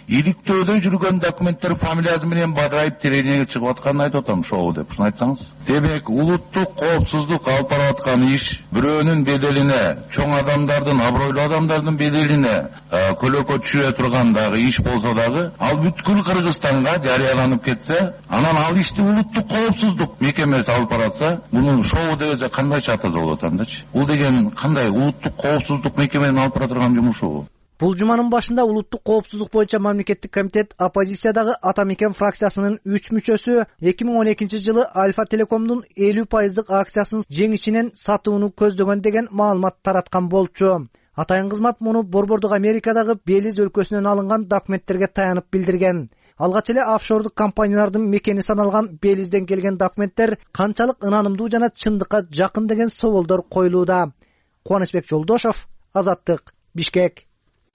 иликтөөдө жүргөн документтер фамилиясы менен бадырайып тереңине чыгып атканын айтып атам шоу деп. Ушуну айтсаңыз. Демек, улуттук коопсуздук алып барып аткан иш бирөөнүн беделине, чоң адамдардын, абройлуу адамдардын беделине көлөкө түшүрө турган дагы иш болсо дагы, ал бүткүл Кыргызстанга жарыяланып кетсе, анан ал ишти улуттук коопсуздук мекемеси алып баратса, муну шоу деп кандайча атаса болот андачы? Бул деген кандай улуттук коопсуздук мекеменин алып бара турган жумушу? Бул жуманын башында улуттук коопсуздук боюнча мамлекеттик комитет оппозициядагы Ата Мекен фракциясынын үч мүчөсү эки миң он экинчи жылы Альфа Телекомдун элүү пайыздык акциясын жеңишинен сатууну көздөгөн деген маалымат тараткан болчу. Атайын кызмат муну Борбордук Америкадагы Белиз өлкөсүнөн алынган документтерге таянып билдирген. Алгач эле офшордук компаниялардын мекени саналган Белизден келген документтер канчалык ынанымдуу жана чындыкка жакын деген соолдор коюлууда. Кубанычбек Жолдошов, Азаттык, Бишкек.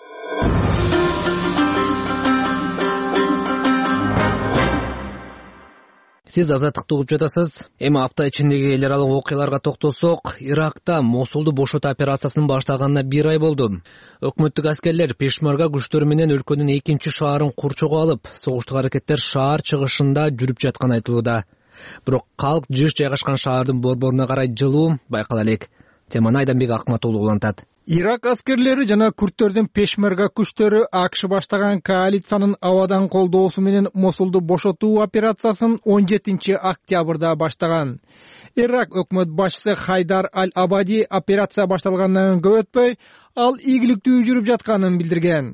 Сиз Азаттыкты угуп жатасыз. Эми апта ичиндеги эл аралык окуяларга токтолсок, Иракта Мосулду бошотуу операциясынын баштаганына бир ай болду. Өкмөттүк аскерлер Пешмерга күчтөрү менен өлкөнүн экинчи шаарын курчоого алып, согуштук аракеттер шаар чыгышында жүрүп жатканы айтылууда. Бирок калк жыш жайгашкан шаардын борборуна карай жылуу байкала элек. Теманы Айданбек Акматуулу улантат. Ирак аскерлери жана күрттөрдүн Пешмерга күчтөрү АКШ баштаган коалициянын абадан колдоосу менен Мосулду бошотуу операциясын он жетинчи октябрда баштаган. Ирак өкмөт башчысы Хайдар Аль-Абади операция башталгандан көп өтпөй, ал ийгиликтүү жүрүп жатканын билдирген.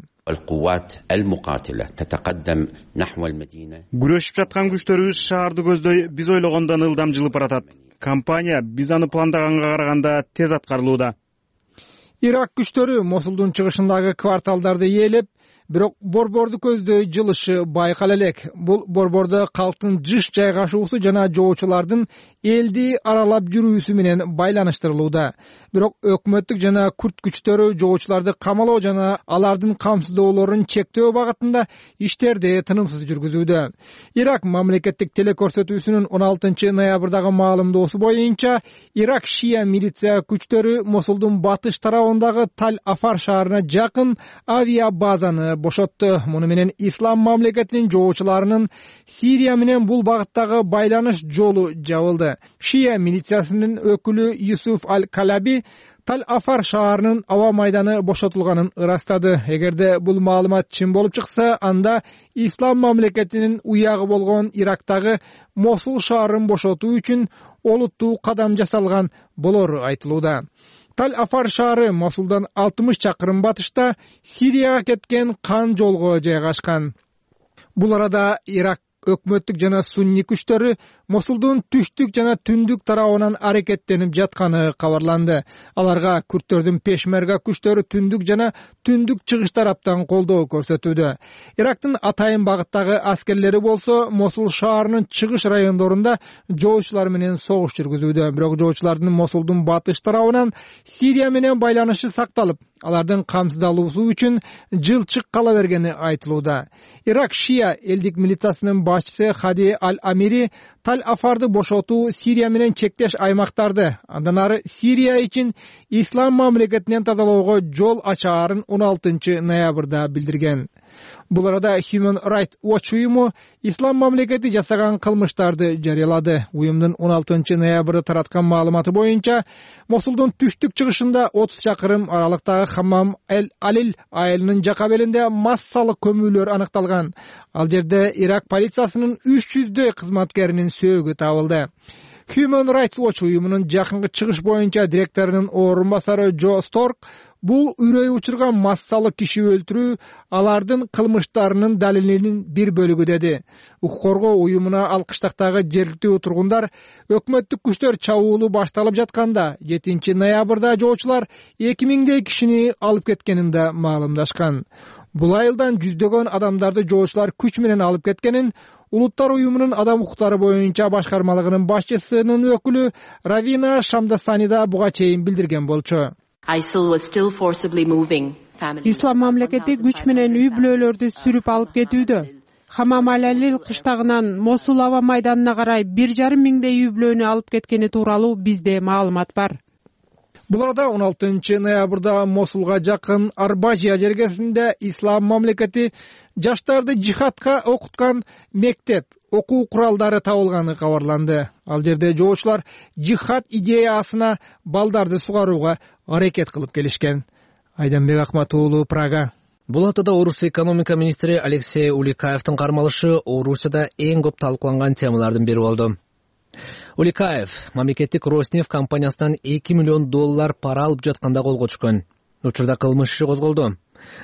Күрөшүп жаткан күчтөрүбүз шаарды көздөй биз ойлогондон ылдам жылып баратат. Компания биз аны пландаганга караганда тез аткарылууда. Ирак күчтөрү Мосулдун чыгышындагы кварталдарды ээлеп, бирок борборду көздөй жылышы байкала элек. Бул борбордо калктын жыш жайгашуусу жана жоочулардын элди аралап жүрүүсү менен байланыштырылууда. Бирок өкмөттүк жана күрт күчтөрү жоочуларды камалоо жана алардын камсыздоолорун чектөө багытында иштерди тынымсыз жүргүзүүдө. Ирак мамлекеттик телекөрсөтүүсүнүн он алтынчы ноябрдагы маалымдоосу боюнча, Ирак шия милиция күчтөрү Мосулдун батыш тарабындагы Таль-Афар шаарына жакын авиабазаны бошотту. Муну менен Ислам мамлекетинин жоочуларынын Сирия менен бул багыттагы байланыш жолу жабылды. Шия милициясынын өкүлү Юсуф Аль-Калаби Таль-Афар шаарынын аба майданы бошотулганын ырастады. Эгерде бул маалымат чын болуп чыкса, анда Ислам мамлекетинин уягы болгон Ирактагы Мосул шаарын бошотуу үчүн олуттуу кадам жасалган болору айтылууда. Таль-Афар шаары Мосулдан алтымыш чакырым батышта Сирияга кеткен кан жолго жайгашкан. Бул арада Ирак өкмөттүк жана сунни күчтөрү Мосулдун түштүк жана түндүк тарабынан аракеттенип жатканы кабарланды. Аларга күрттөрдүн Пешмерга күчтөрү түндүк жана түндүк чыгыш тараптан колдоо көрсөтүүдө. Ирактын атайын багыттагы аскерлери болсо Мосул шаарынын чыгыш райондорунда жоочулар менен согуш жүргүзүүдө. Бирок жоочулардын Мосулдун батыш тарабынан Сирия менен байланышы сакталып, алардын камсыздалуусу үчүн жылчык кала бергени айтылууда. Ирак шия элдик милициясынын башчысы Хади Аль-Амири Таль-Афарды бошотуу Сирия менен чектеш аймактарды, андан ары Сирия үчүн Ислам мамлекетинен тазалоого жол ачаарын он алтынчы ноябрда билдирген. Бул арада Human Rights Watch уюму Ислам мамлекети жасаган кылмыштарды жарыялады. Уюмдун он алтынчы ноябрда тараткан маалыматы боюнча, Мосулдун түштүк чыгышында отуз чакырым аралыктагы Хаммам эль-Алил айылынын жакабелинде массалык көмүүлөр аныкталган. Ал жерде Ирак полициясынын үч жүздөй кызматкеринин сөөгү табылды. Human Rights Watch уюмунун жакынкы чыгыш боюнча директорунун орун басары Джо Сторк бул үрөй учурган массалык киши өлтүрүү алардын кылмыштарынын далилинин бир бөлүгү деди. Укук коргоо уюмуна алкыштактагы жергиликтүү тургундар өкмөттүк күчтөр чабуулу башталып жатканда жетинчи ноябрда жоочулар эки миңдей кишини алып кеткенин да маалымдашкан. Бул айылдан жүздөгөн адамдарды жоочулар күч менен алып кеткенин Улуттар уюмунун адам укуктары боюнча башкармалыгынын башчысынын өкүлү Равина Шамдасанида буга чейин билдирген болчу. Ислам мамлекети күч менен үй бүлөлөрдү сүрүп алып кетүүдө. Хаммам эль-Алил кыштагынан Мосул аба майданына карай бир жарым миңдей үй бүлөнү алып кеткени тууралуу бизде маалымат бар. Бул арада он алтынчы ноябрда Мосулга жакын Арбажия жергесинде Ислам мамлекети жаштарды жихадка окуткан мектеп окуу куралдары табылганы кабарланды. Ал жерде жоочулар жихад идеясына балдарды сугарууга аракет кылып келишкен. Айданбек Акмат уулу, Прага. Бул аптада Орусия экономика министри Алексей Уликаевдин кармалышы Орусияда эң көп талкууланган темалардын бири болду. Уликаев мамлекеттик Роснефть компаниясынан эки миллион доллар пара алып жатканда колго түшкөн. Учурда кылмыш иши козголду.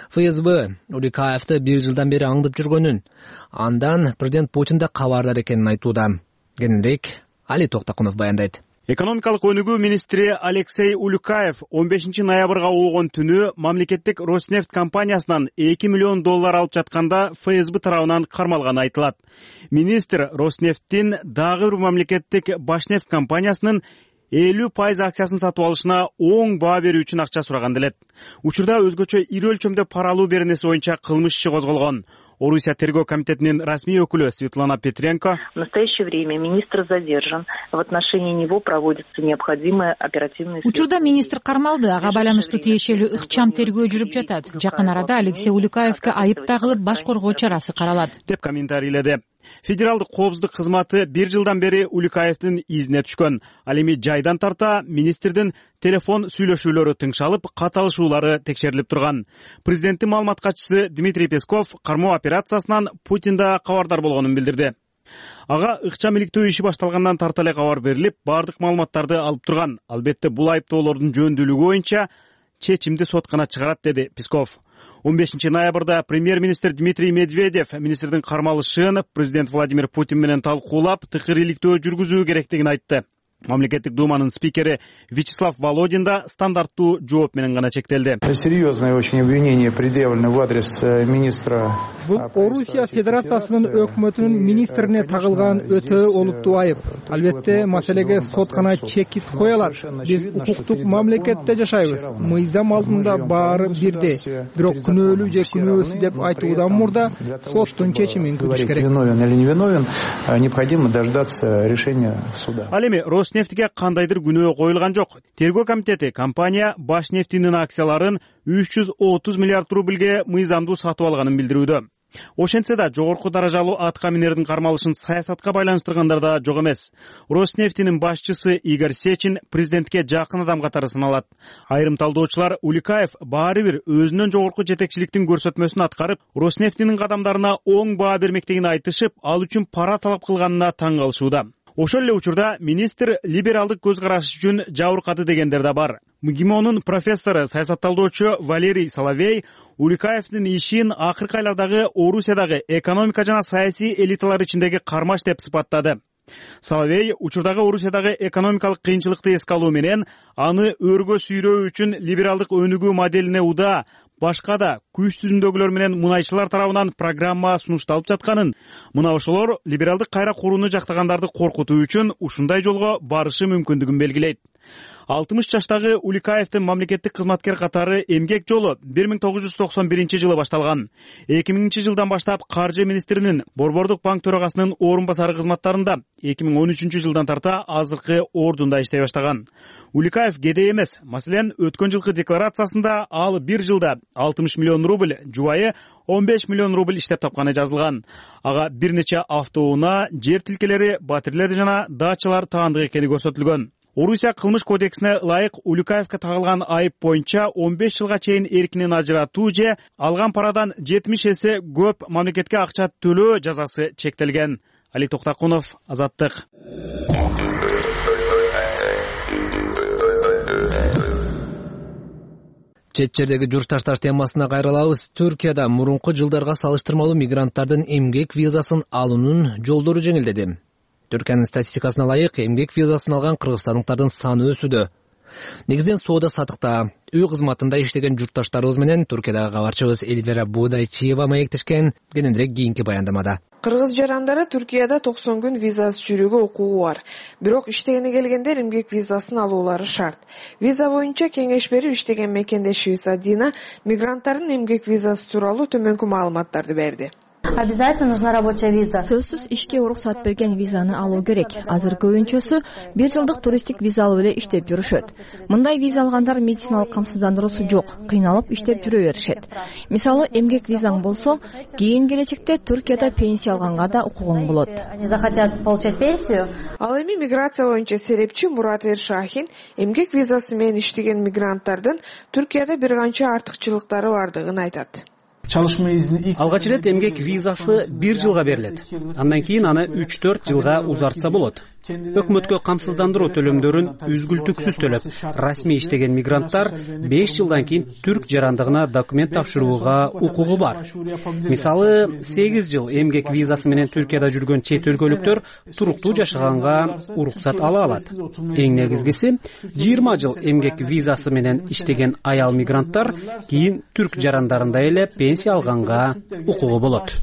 ФСБ Уликаевди бир жылдан бери аңдып жүргөнүн, андан президент Путин да кабардар экенин айтууда. Кененирээк Али Токтакунов баяндайт. Экономикалык өнүгүү министри Алексей Уликаев он бешинчи ноябрга болгон түнү мамлекеттик Роснефть компаниясынан эки миллион доллар алып жатканда ФСБ тарабынан кармалганы айтылат. Министр Роснефттин дагы бир мамлекеттик Башнефть компаниясынын элүү пайыз акциясын сатып алышына оң баа берүү үчүн акча сураган делет. Учурда өзгөчө ири өлчөмдө пара алуу беренеси боюнча кылмыш иши козголгон. Орусия тергөө комитетинин расмий өкүлү Светлана Петренко: В настоящее время министр задержан. В отношении него проводится необходимое оперативное. Учурда министр кармалды, ага байланыштуу тиешелүү ыкчам тергөө жүрүп жатат. Жакын арада Алексей Уликаевге айып тагылып, баш коргоо чарасы каралат, деп комментарийледи. Федералдык коопсуздук кызматы бир жылдан бери Уликаевдин изине түшкөн. Ал эми жайдан тарта министрдин телефон сүйлөшүүлөрү тыңшалып, каталышуулары текшерилип турган. Президенттин маалымат катчысы Дмитрий Песков кармоо операциясынан Путин да кабардар болгонун билдирди. Ага ыкчам иликтөө иши башталгандан тарта эле кабар берилип, бардык маалыматтарды алып турган. Албетте бул айыптоолордун жөндөөлүгү боюнча чечимди сот гана чыгарат, деди Песков. он бешинчи ноябрда премьер-министр Дмитрий Медведев министрдин кармалышын президент Владимир Путин менен талкуулап, тыкыр иликтөө жүргүзүү керектигин айтты. Мамлекеттик думанын спикери Вячеслав Володин да стандарттуу жооп менен гана чектелди. Серьезное очень обвинение предъявлено в адрес министра. Бул Орусия Федерациясынын өкмөтүнүн министрине тагылган өтө олуттуу айып. Албетте маселеге сот гана чекит кое алат. Биз укуктук мамлекетте жашайбыз. Мыйзам алдында баары бирдей. Бирок күнөөлүү же күнөөсүз деп айтуудан мурда соттун чечимин күтүш керек. Виновен или не виновен, необходимо дождаться решения суда. Ал эми Роснефтьге кандайдыр күнөө коюлган жок. Тергөө комитети компания Башнефтинин акцияларын үч жүз отуз миллиард рубльге мыйзамдуу сатып алганын билдирүүдө. Ошентсе да жогорку даражалуу атка минердин кармалышын саясатка байланыштыргандар да жок эмес. Роснефтинин башчысы Игорь Сечин президентке жакын адам катары саналат. Айрым талдоочулар Уликаев баары бир өзүнөн жогорку жетекчиликтин көрсөтмөсүн аткарып, Роснефтинин кадамдарына оң баа бермектигин айтышып, ал үчүн пара талап кылганына таң калышууда. Ошол эле учурда министр либералдык көз караш үчүн жабыркады дегендер да бар. МГИМОнун профессору, саясатталдоочу Валерий Соловей Уликаевдин ишин акыркы айлардагы Орусиядагы экономика жана саясий элиталар ичиндеги кармаш деп сыпаттады. Соловей учурдагы Орусиядагы экономикалык кыйынчылыкты эске алуу менен аны өргө сүйрөө үчүн либералдык өнүгүү моделине удаа, башка да күч түзүмдөгүлөр менен мунайчылар тарабынан программа сунушталып жатканын, мына ошолор либералдык кайра курууну жактагандарды коркутуу үчүн ушундай жолго барышы мүмкүндүгүн белгилейт. алтымыш жаштагы Уликаевдин мамлекеттик кызматкер катары эмгек жолу бир миң тогуз жүз токсон биринчи жылы башталган. эки миңинчи жылдан баштап каржы министринин Борбордук банк төрагасынын орун басары кызматтарында, эки миң он үчүнчү жылдан тарта азыркы ордунда иштей баштаган. Уликаев кедей эмес. Маселен, өткөн жылкы декларациясында ал бир жылда алтымыш миллион рубль, жубайы он беш миллион рубль иштеп тапканы жазылган. Ага бир нече автоунаа, жер тилкелери, батирлер жана дачалар таандык экени көрсөтүлгөн. Орусия кылмыш кодексине ылайык Уликаевге тагылган айып боюнча он беш жылга чейин эркинен ажыратуу же алган парадан жетимиш эсе көп мамлекетке акча төлөө жазасы чектелген. Али Токтакунов, Азаттык. Чет жердеги журтташтар темасына кайрылабыз. Түркияда мурунку жылдарга салыштырмалуу мигранттардын эмгек визасын алуунун жолдору жеңилдеди. Түркиянын статистикасына ылайык, эмгек визасын алган кыргызстандыктардын саны өсүүдө. Негизинен соода сатыкта, үй кызматында иштеген журтташтарыбыз менен Түркиядагы кабарчыбыз Эльвира Будайчиева маектешкен. Кененирээк кийинки баяндамада. Кыргыз жарандары Түркияда токсон күн визасыз жүрүүгө укугу бар. Бирок иштегени келгендер эмгек визасын алуулары шарт. Виза боюнча кеңеш берип иштеген мекендешибиз Адина мигранттардын эмгек визасы тууралуу төмөнкү маалыматтарды берди. Обязательно нужна рабочая виза. Сөзсүз ишке уруксат берген визаны алуу керек. Азыр көбүнчөсү бир жылдык туристтик виза алып эле иштеп жүрүшөт. Мындай виза алгандар медициналык камсыздандыруусу жок, кыйналып иштеп жүрө беришет. Мисалы, эмгек визаң болсо, кийин келечекте Түркияда пенсия алганга да укугуң болот. Они захотят получать пенсию. Ал эми миграция боюнча серепчи Мурат Эршахин эмгек визасы менен иштеген мигранттардын Түркияда бир канча артыкчылыктары бардыгын айтат. Алгач ирет эмгек визасы бир жылга берилет. Андан кийин аны үч төрт жылга узартса болот. Өкмөткө камсыздандыруу төлөмдөрүн үзгүлтүксүз төлөп, расмий иштеген мигранттар беш жылдан кийин түрк жарандыгына документ тапшырууга укугу бар. Мисалы, сегиз жыл эмгек визасы менен Түркияда жүргөн чет өлкөлүктөр туруктуу жашаганга уруксат ала алат. Эң негизгиси, жыйырма жыл эмгек визасы менен иштеген аял мигранттар кийин түрк жарандарындай эле пенсия алганга укугу болот.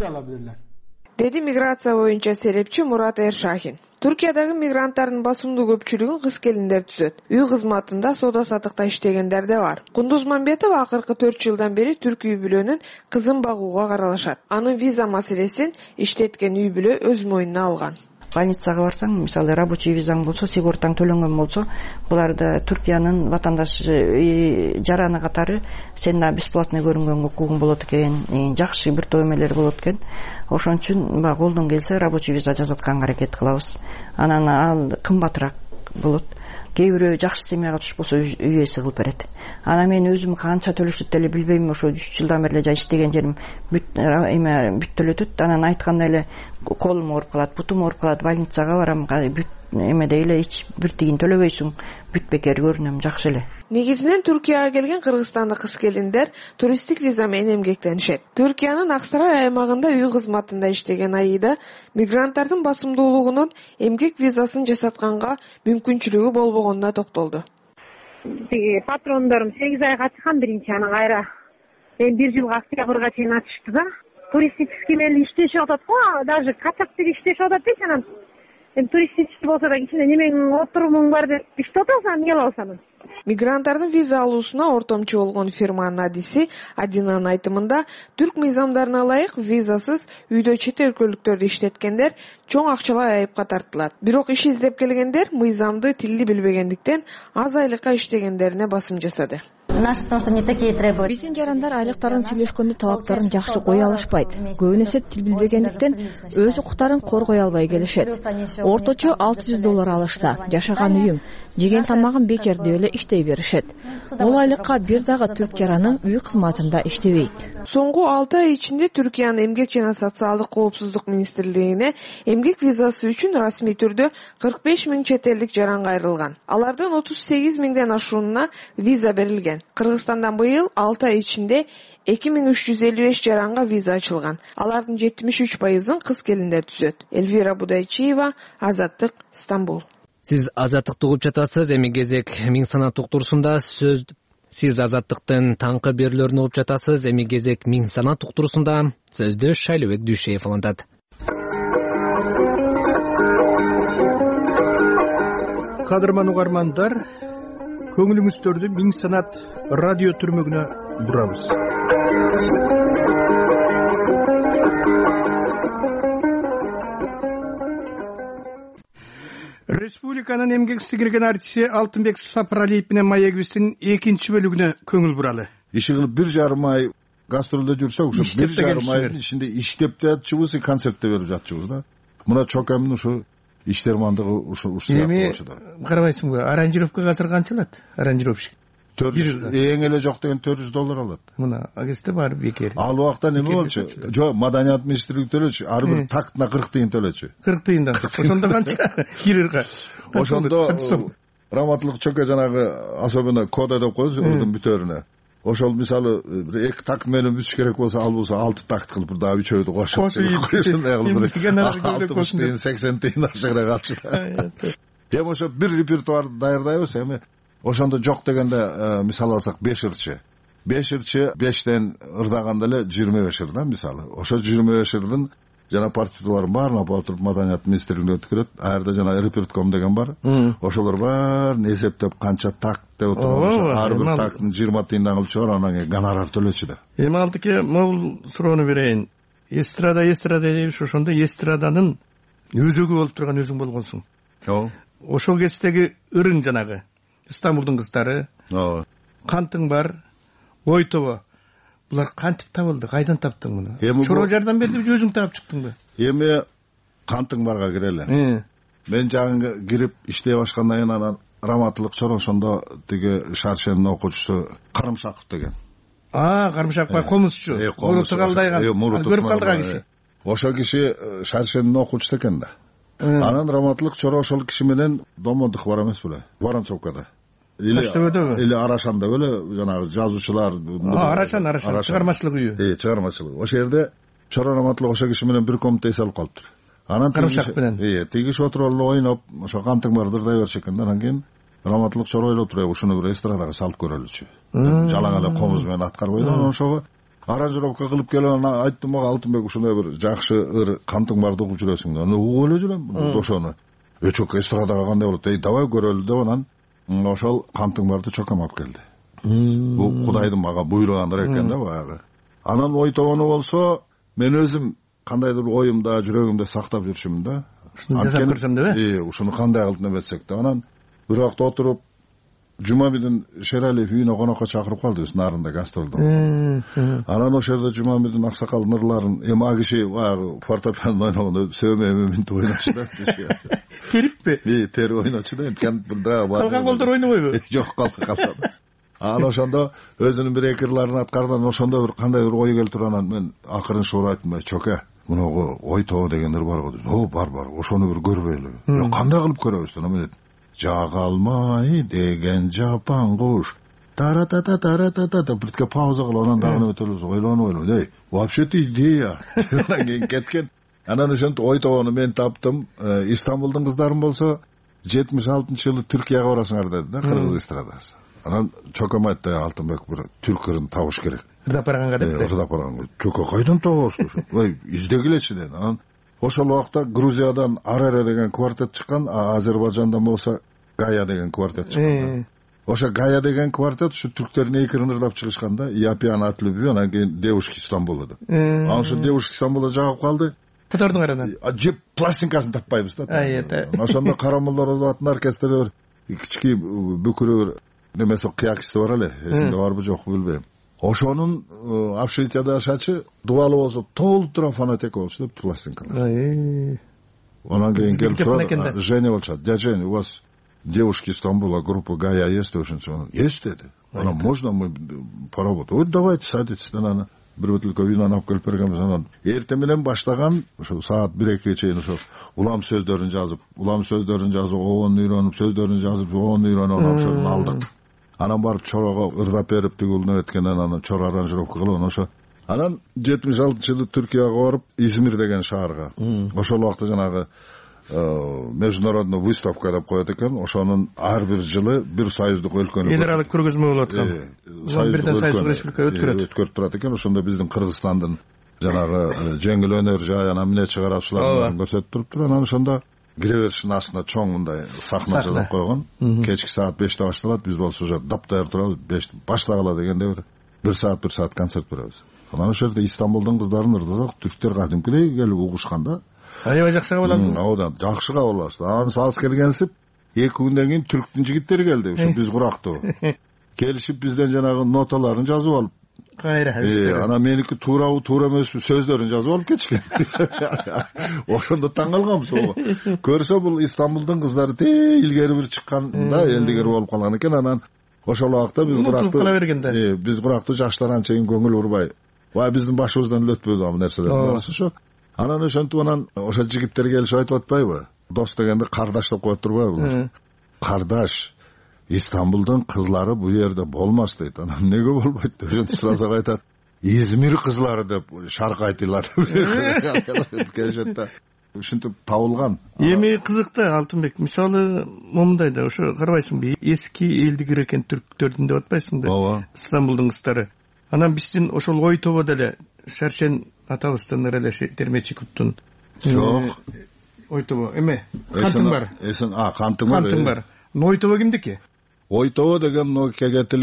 Деди миграция боюнча серепчи Мурат Эршахин. Түркиядагы мигранттардын басымдуу көпчүлүгүн кыз келиндер түзөт. Үй кызматында, соода саттыкта иштегендер да бар. Кундуз Мамбетов акыркы төрт жылдан бери түрк үй бүлөнүн кызын багууга каралашат. Анын виза маселесин иштеткен үй бүлө өз мойнуна алган. Больницага барсаң, мисалы рабочий визаң болсо, сигортаң төлөнгөн болсо, буларда Түркиянын ватандашы жараны катары сен да бесплатный көрүнгөнгө укугуң болот экен, жакшы бир топ эмелер болот экен. Ошон үчүн ба колдон келсе рабочий виза жасатканга аракет кылабыз. Анан ал кымбатыраак болот. Кээ бирөө жакшы семьяга түшпөсө үй ээси кылып берет. Ана мен өзүм канча төлөшөт деле билбейм, ошо үч жылдан бери эле иштеген жерим бүт эме бүт төлөтөт. Анан айткандай эле колум ооруп калат, бутум ооруп калат, больницага барам, бүт эмеде эле эч бир тиын төлөбөйсүң, бүт бекер көрүнөм, жакшы эле. Негизинен Түркияга келген кыргызстандык кыз келиндер туристтик виза менен эмгектенишет. Түркиянын Аксарай аймагында үй кызматында иштеген Аида мигранттардын басымдуулугунун эмгек визасын жасатканга мүмкүнчүлүгү болбогонуна токтолду. Патрондорум сегиз айга ачкан биринчи, анан кайра эми бир жылга октябрга чейин ачышты да. Туристический менен иштешип атат го, даже качактык иштешип атат дейт, анан эми туристический болсо да кичине немең отурумуң бар деп иштеп атасың, эмне кыла аласың? Мигранттардын виза алуусуна ортомчу болгон фирманын адиси Адинанын айтымында, түрк мыйзамдарына ылайык визасыз үйдө чет өлкөлүктөрдү иштеткендер чоң акчалай айыпка тартылат. Бирок иш издеп келгендер мыйзамды тилди билбегендиктен аз айлыкка иштегендерине басым жасады. Биздин жарандар айлыктарын сүйлөшкөндө талаптарын жакшы кое алышпайт. Көбүн эсе тил билбегендиктен өз укуктарын коргой албай келишет. Орточо алты жүз доллар алышса, жашаган үйүм, жеген тамагым бекер деп эле иштей беришет. Бул айлыкка бир дагы түрк жараны үй кызматында иштебейт. Соңку алты ай ичинде Түркиянын эмгек жана социалдык коопсуздук министрлигине эмгек визасы үчүн расмий түрдө кырк беш миң чет элдик жаран кайрылган. Алардын отуз сегиз миңден ашууна виза берилген. Кыргызстандан быйыл алты ай ичинде эки миң үч жүз элүү беш жаранга виза ачылган. Алардын жетимиш үч пайызын кыз келиндер түзөт. Эльвира Будайчиева, Азаттык, Стамбул. Сиз Азаттыкты угуп жатасыз. Эми кезек Миң санат уктурусунда сөз Сиз Азаттыктын таңкы берүүлөрүн угуп жатасыз. Эми кезек Миң санат уктурусунда сөздү Шайлыбек Дүйшеев алындат. Кадырман угармандар, көңүлүңүздөрдү Миң санат радио түрмөгүнө бурабыз. Республиканын эмгек сіңірген артисі Алтынбек Сапаралиев менен маегибиздин экинчи бөлүгүнө көңүл буралы. Иши кылып бир жарым ай гастролдо жүрсөк, ушу бир жарым айдын ичинде иштеп да жатчыбыз, концертте берип жатчыбыз да. Мына чокамдын ушу иштермандыгы ушу ушу болчу да. Карабайсыңбы, аранжировка азыр канча алат? Аранжировщик эң эле жок деген төрт жүз доллар алат. Мына агесте бар бекер. Ал убакта неме болчу? Жок, маданият министрлиги төлөчү, ар бир тактына кырк тыйын төлөчү. кырк тыйындан. Ошондо канча кирирга? Ошондо Раматлык чоке жанагы особенно кода деп коебуз ырдын бүтөрүнө. Ошол мисалы эки такт менен бүтүш керек болсо, ал болсо алты такт кылып да үчөөдү кошуп койсун алтымыш тыйын сексен тыйын ашыгыра калчу да. Эми ошо бир репертуарды даярдайбыз. Эми ошондо жок дегенде мисалы алсак беш ырчы. беш ырчы бештен ырдаганда эле жыйырма беш ыр да мисалы. Ошо жыйырма беш ырдын жана партитуларын баарын алып отуруп маданият министрлигине өткөрөт. Аерде жана репертуарком деген бар. Ошолор баарын эсептеп канча такт деп отуруп, ар бир такттын жыйырма тыйындан кылып чыгар, анан кийин гонорар төлөчү да. Эми алтыке могул суроону берейин. эстрада эстрада дейбиз, ошондо эстраданын өзөгү болуп турган өзүң болгонсуң. ооба. Ошол кездеги ырың жанагы Стамбулдун кыздары, ооба, Кантың бар, Ойтобо. Булар кантип табылды? Кайдан таптың муну? Чоро жардам берди, өзүң таап чыктыңбы? Эми Кантың барга кирели. Мен жагы кирип иштей башкандан кийин анан Раматылык Чоро ошондо тиги Шаршенин окуучусу Карымшаков деген. А, Карымшаков комузчу. Муруту калдайган. Көрүп калдык а киши. Ошол киши Шаршенин окуучусу экен да. Анан Раматылык Чоро ошол киши менен Домодук бар эмес беле? Воронцовкада. Или или Арашанда беле, жанагы жазуучулар. Арашан, Арашан, чыгармачылык үйү. Э, чыгармачылык. Ошол жерде Чоро Раматылык ошол киши менен бир комнатада эс алып калыптыр. Анан Карымшак менен. Э, тиги киши отуруп алып ойноп, ошо Кантың бар дырдай берчү экен да. Анан кийин Раматылык Чоро ойлоп туруп, ушуну бир эстрадага салып көрөлүчү. Жалаң эле комуз менен аткарып койду. Анан ошого аранжировка кылып келип анан айттым, мага Алтынбек ушундай бир жакшы ыр Кантың барды угуп жүрөсүң да. Аны угуп эле жүрөм ошону. Э, чок эстрадага кандай болот? Эй, давай көрөлү деп анан ошол Кантың барды чоком алып келди. Бул Кудайдын мага буйругандыр экен да баягы. Анан Ойтобону болсо мен өзүм кандайдыр оюмда, жүрөгүмдө сактап жүрчүмүн да. Жасап көрсөм деп э? Э, ушуну кандай кылып небетсек да. Анан бир убакта отуруп Жумабидин Шералиев үйүнө конокко чакырып калдыбыз, нарында гастролдо. Анан ошол жерде Жумабидин аксакал нырларын, эми а киши баягы фортепиано ойногондо сөймөмө минтип ойночу да. Териппи? Э, тери ойночу да. Калган колдор ойнобойбу? Жок, калкы калкады. Анан ошондо өзүнүн бир эки ырларын аткардан ошондо бир кандай бир ой келип турганан мен акырын шуура айттым, чоке, мунугу Ойтобо деген ыр бар го деп. О, бар бар, ошону бир көрбөйлү. Yo, кандай кылып көрөбүз? Анан мен жагалмай деген жапан куш таратата таратата бирке пауза кылып анан дагы өтөлүбүз, ойлонуп ойлонуп. Эй, вообще-то идея. Анан кийин кеткен. Анан ошентип Ойтобону мен таптым. Стамбулдун кыздарын болсо жетимиш алтынчы жылы Түркияга барасыңар деди да, кыргыз эстрадасы. Анан чоком айтты, Алтынбек бир түрк ырын табыш керек. Ырдап барганга депти. Ырдап барганга. Чоко кайдан табасыз? Ой, издегилечи деди. Анан ошол убакта Грузиядан Арере деген квартет чыккан, Азербайжандан болсо Гая деген квартет чыккан. Ошо Гая деген квартет ушу түрктердин эки ырын ырдап чыгышкан да. Япиан от любви, анан кийин Девушки Стамбула деп. Анан ошо Девушки Стамбула жагып калды. Котордун арадан. Жеп пластинкасын таппайбыз да. Айта. Ошондо Карамолдор атын оркестрде бир кички бүкүрө бир немесе кыякчысы бар эле, эсимде барбы жокпу билбейм. Ошонун общежитияда жашачы, дубалы болсо толтура фонотека болчу деп пластинкалар. Анан кийин келип турат, Женя болчу. Дядя Жень, у вас Девушки Стамбула, группа Гая есть, ошончо. Есть деди. Анан можно мы поработаем? Вот давайте садитесь. Анан бир бөтөлкө вино алып келип бергенбиз. Анан эртең менен баштаган, ошо саат бир экиге чейин ошо улам сөздөрүн жазып, улам сөздөрүн жазып, оон үйрөнүп, сөздөрүн жазып, оон үйрөнүп ошону алдык. Анан барып Чорого ырдап берип тигилине өткөндөн анан Чоро аранжировка кылып ошо. Анан жетимиш алтынчы жылы Түркияга барып, Измир деген шаарга. Ошол убакта жанагы международный выставка деп коет экен. Ошонун ар бир жылы бир союздук өлкөнү эл аралык көргөзмө болуп аткан. Бирден союздук республика өткөрөт. Өткөрүп турат экен. Ошондо биздин Кыргызстандын жанагы жеңил өнөр жай анан эмне чыгаруучуларын көрсөтүп туруптур. Анан ошондо кире беришинин астына чоң мындай сахна жасап койгон. Кечки саат беште башталат. Биз болсо уже даптайыр турабыз. беште баштагыла дегенде бир бир саат бир саат концерт беребиз. Анан ошол жерде Стамбулдун кыздарын ырдасак, түрктөр кадимкидей келип угушканда аябай жакшы кабыл алды. Ооба, жакшы кабыл алды. Анан салыс келгенсип, эки күндөн кийин түрктүн жигиттери келди. Ошо биз курактуу. Келишип бизден жанагы ноталарын жазып алып, кайра. Э, анан меники туурабы, туура эмеспи сөздөрүн жазып алып кетишкен. Ошондо таң калганбыз. Көрсө бул Стамбулдун кыздары те илгери бир чыккан да, элдигер болуп калган экен. Анан ошол убакта биз курактуу. Э, биз курактуу жаштар анча көңүл урбай. Ва биздин башыбыздан эле өтпөдү ал нерселер. Ошо анан ошентип анан ошо жигиттер келишип айтып атпайбы? Дос дегенди кардаш деп коет турбайбы булар? Кардаш, Стамбулдун кызлары бу жерде болмас дейт. Анан эмнеге болбойт деп ошентип сурасак айтат. Измир кызлары деп шаркайтылар. Келишет да. Ушинтип табылган. Эми кызыкты Алтынбек. Мисалы, момундай да, ошо карабайсыңбы? Эски элдигер экен түрктөрдүн деп атпайсыңбы? Ооба. Стамбулдун кыздары. Анан биздин ошол Ойтобо деле Шаршен атабыздан эле термечикуттун. Жок. Ойтобо эме? Кантың бар. Эсен, а, Кантың бар. Кантың бар. Ойтобо кимдики? Ойтобо деген но кегетилик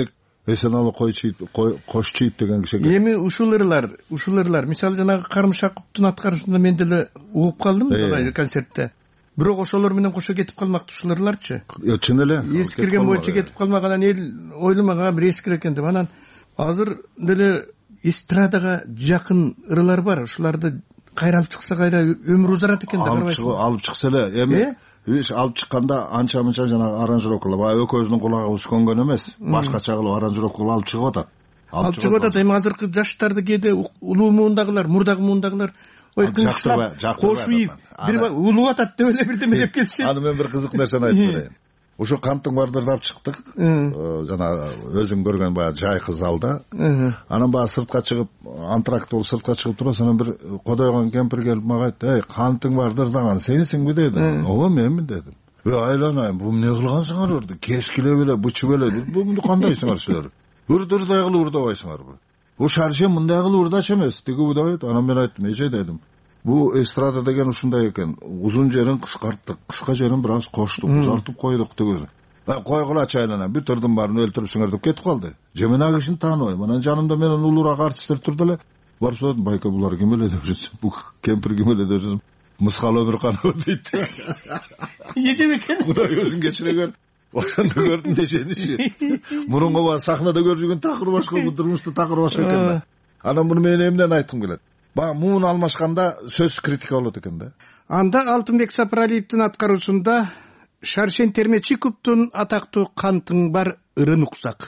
эсен алып койчу кош чийт деген киши экен. Эми ушул ырлар, ушул ырлар, мисалы жанагы Карымшаковдун аткарышында мен деле угуп калдым да концертте. Бирок ошолор менен кошо кетип калмактı ушул ырларчы. Yo, чын эле. Эскирген боюнча кетип калмагандан эл ойломаган бир эскир экен деп. Анан азыр деле эстрадага жакын ырлар бар. Ушуларды кайра алып чыкса кайра өмүр узарат экен да карабайсың. Алып чыкса эле, эми Үш алып чыкканда анча-мынча жанагы аранжировкалар, баягы экөөбүздүн кулагыбыз көнгөн эмес, башкача кылып аранжировкалар алып чыгып атат. Алып чыгып атат. Эми азыркы жаштарды кээде улуу муундагылар, мурдагы муундагылар ой кыңчылап кошуйуп бир улуу атат деп эле бирдеме деп кетишет. Аны мен бир кызык нерсени айтып берейин. Ошо Канттын бардырды алып чыктык. Жана өзүң көргөн баягы жайкы залда. Анан баягы сыртка чыгып, антракт болуп сыртка чыгып турса, анан бир кодойгон кемпир келип мага айтты: "Эй, Канттын бардырдаган сенсиңби?" деди. "Ооба, менмин" дедим. "Эй, айланайын, бул эмне кылгансыңар өрдү? Кескилеп эле, бычып эле. Бул кандайсыңар силер? Үрдүрдөй кылып урдабайсыңарбы? Бул шарше мындай кылып урдач эмес" деди удабайт. Анан мен айттым: "Эже" дедим. Бу эстрада деген ушундай экен. Узун жерин кыскарттык, кыска жерин бир аз коштук, узартып койдук деген. Койгулачы айлана, бүтүрдүн баарын өлтүрүпсүңөр деп кетип калды. Же мен кишини тааныбайм. Анан жанымда менен улуураак артисттер турду эле. Барып сурадым: "Байка, булар ким эле?" деп жүрсүм. "Бу кемпир ким эле?" деп жүрсүм. "Мыскал Өмүрканова" дейт. Эже экен. Кудай өзүн кечирген. Ошондо көрдүм дешеничи. Мурунку ба сахнада көрүп жүргөн такыр башка, бу турмушта такыр башка экен да. Анан муну мен эмнен айткым келет? Ба муун алмашканда сөз критика болот экен да. Анда Алтынбек Сапаралиевдин аткаруусунда Шаршен Термечиковдун атактуу Канттың бар ырын уксак.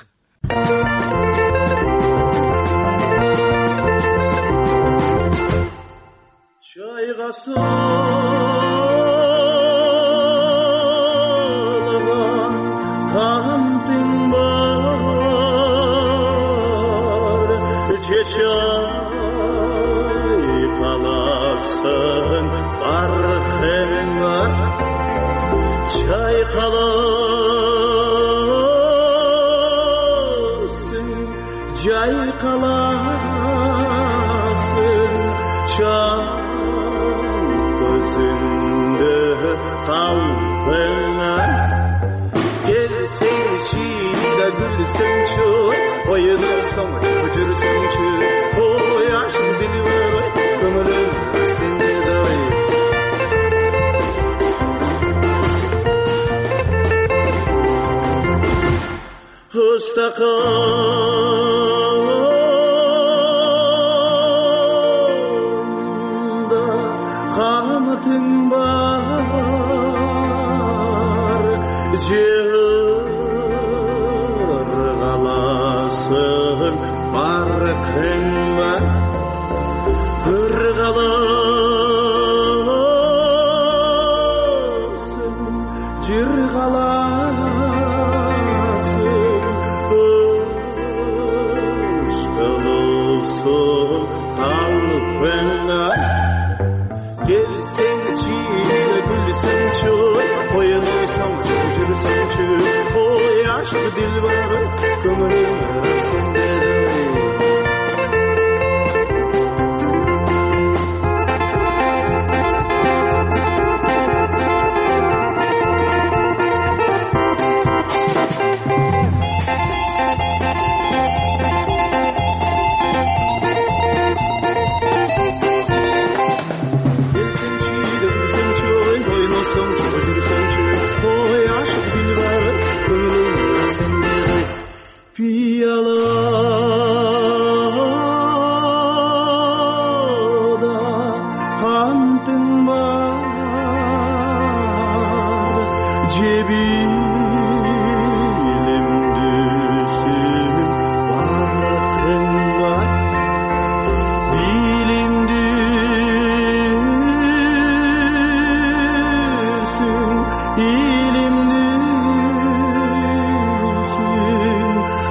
Kanttың бар, чайкаласың барқыңа, чайкаласың, жайкаласың, чан көзүндө талпыңа. Gelsençi de gülsünçü, oyunursun, жүрсүңчү, oy aşk dili var, kömülüm sende doy. Ustakanda kanatın var, jırgalasın barkın var, hırgalasın, jırgalasın, ışkılısın kalbına. Gelsençi de gülsünçü, oyunursun, жүрсүңчү, oy aşk dil var, kömülüm sende doy. Piyalada Kanttың бар, cebilimdüsün barkın var, bilimdüsün, ilimdüsün,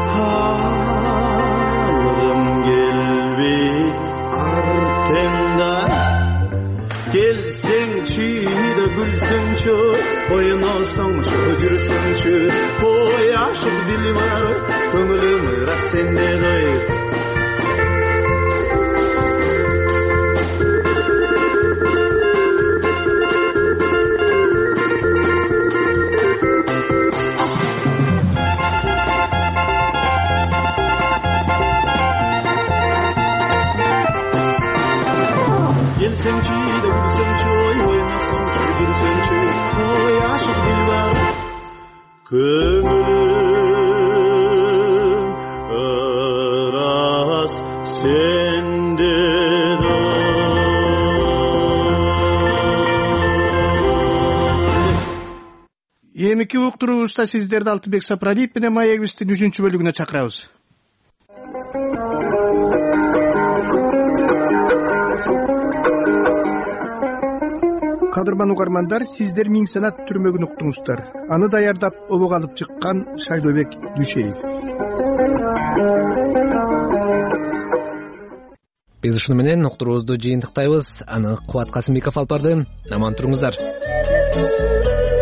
halgım gelbey артыңdan. Gelsençi de gülsünçü, oyunursunçu, жүрсүңчү, oy aşk dili var, kömülüm sende doy. көңілім ырас сенде эмики уктуруубузда сиздерди Алтынбек Сапаралиев менен маегибиздин үчүнчү бөлүгүнө чакырабыз. Кадырман угармандар, сиздер Миң санат түрмөгүн уктуңуздар. Аны даярдап обого алып чыккан Шайлообек Дүйшеев. Биз ушуну менен уктуруубузду жыйынтыктайбыз. Аны Кубат Касымбеков алып барды. Аман туруңуздар.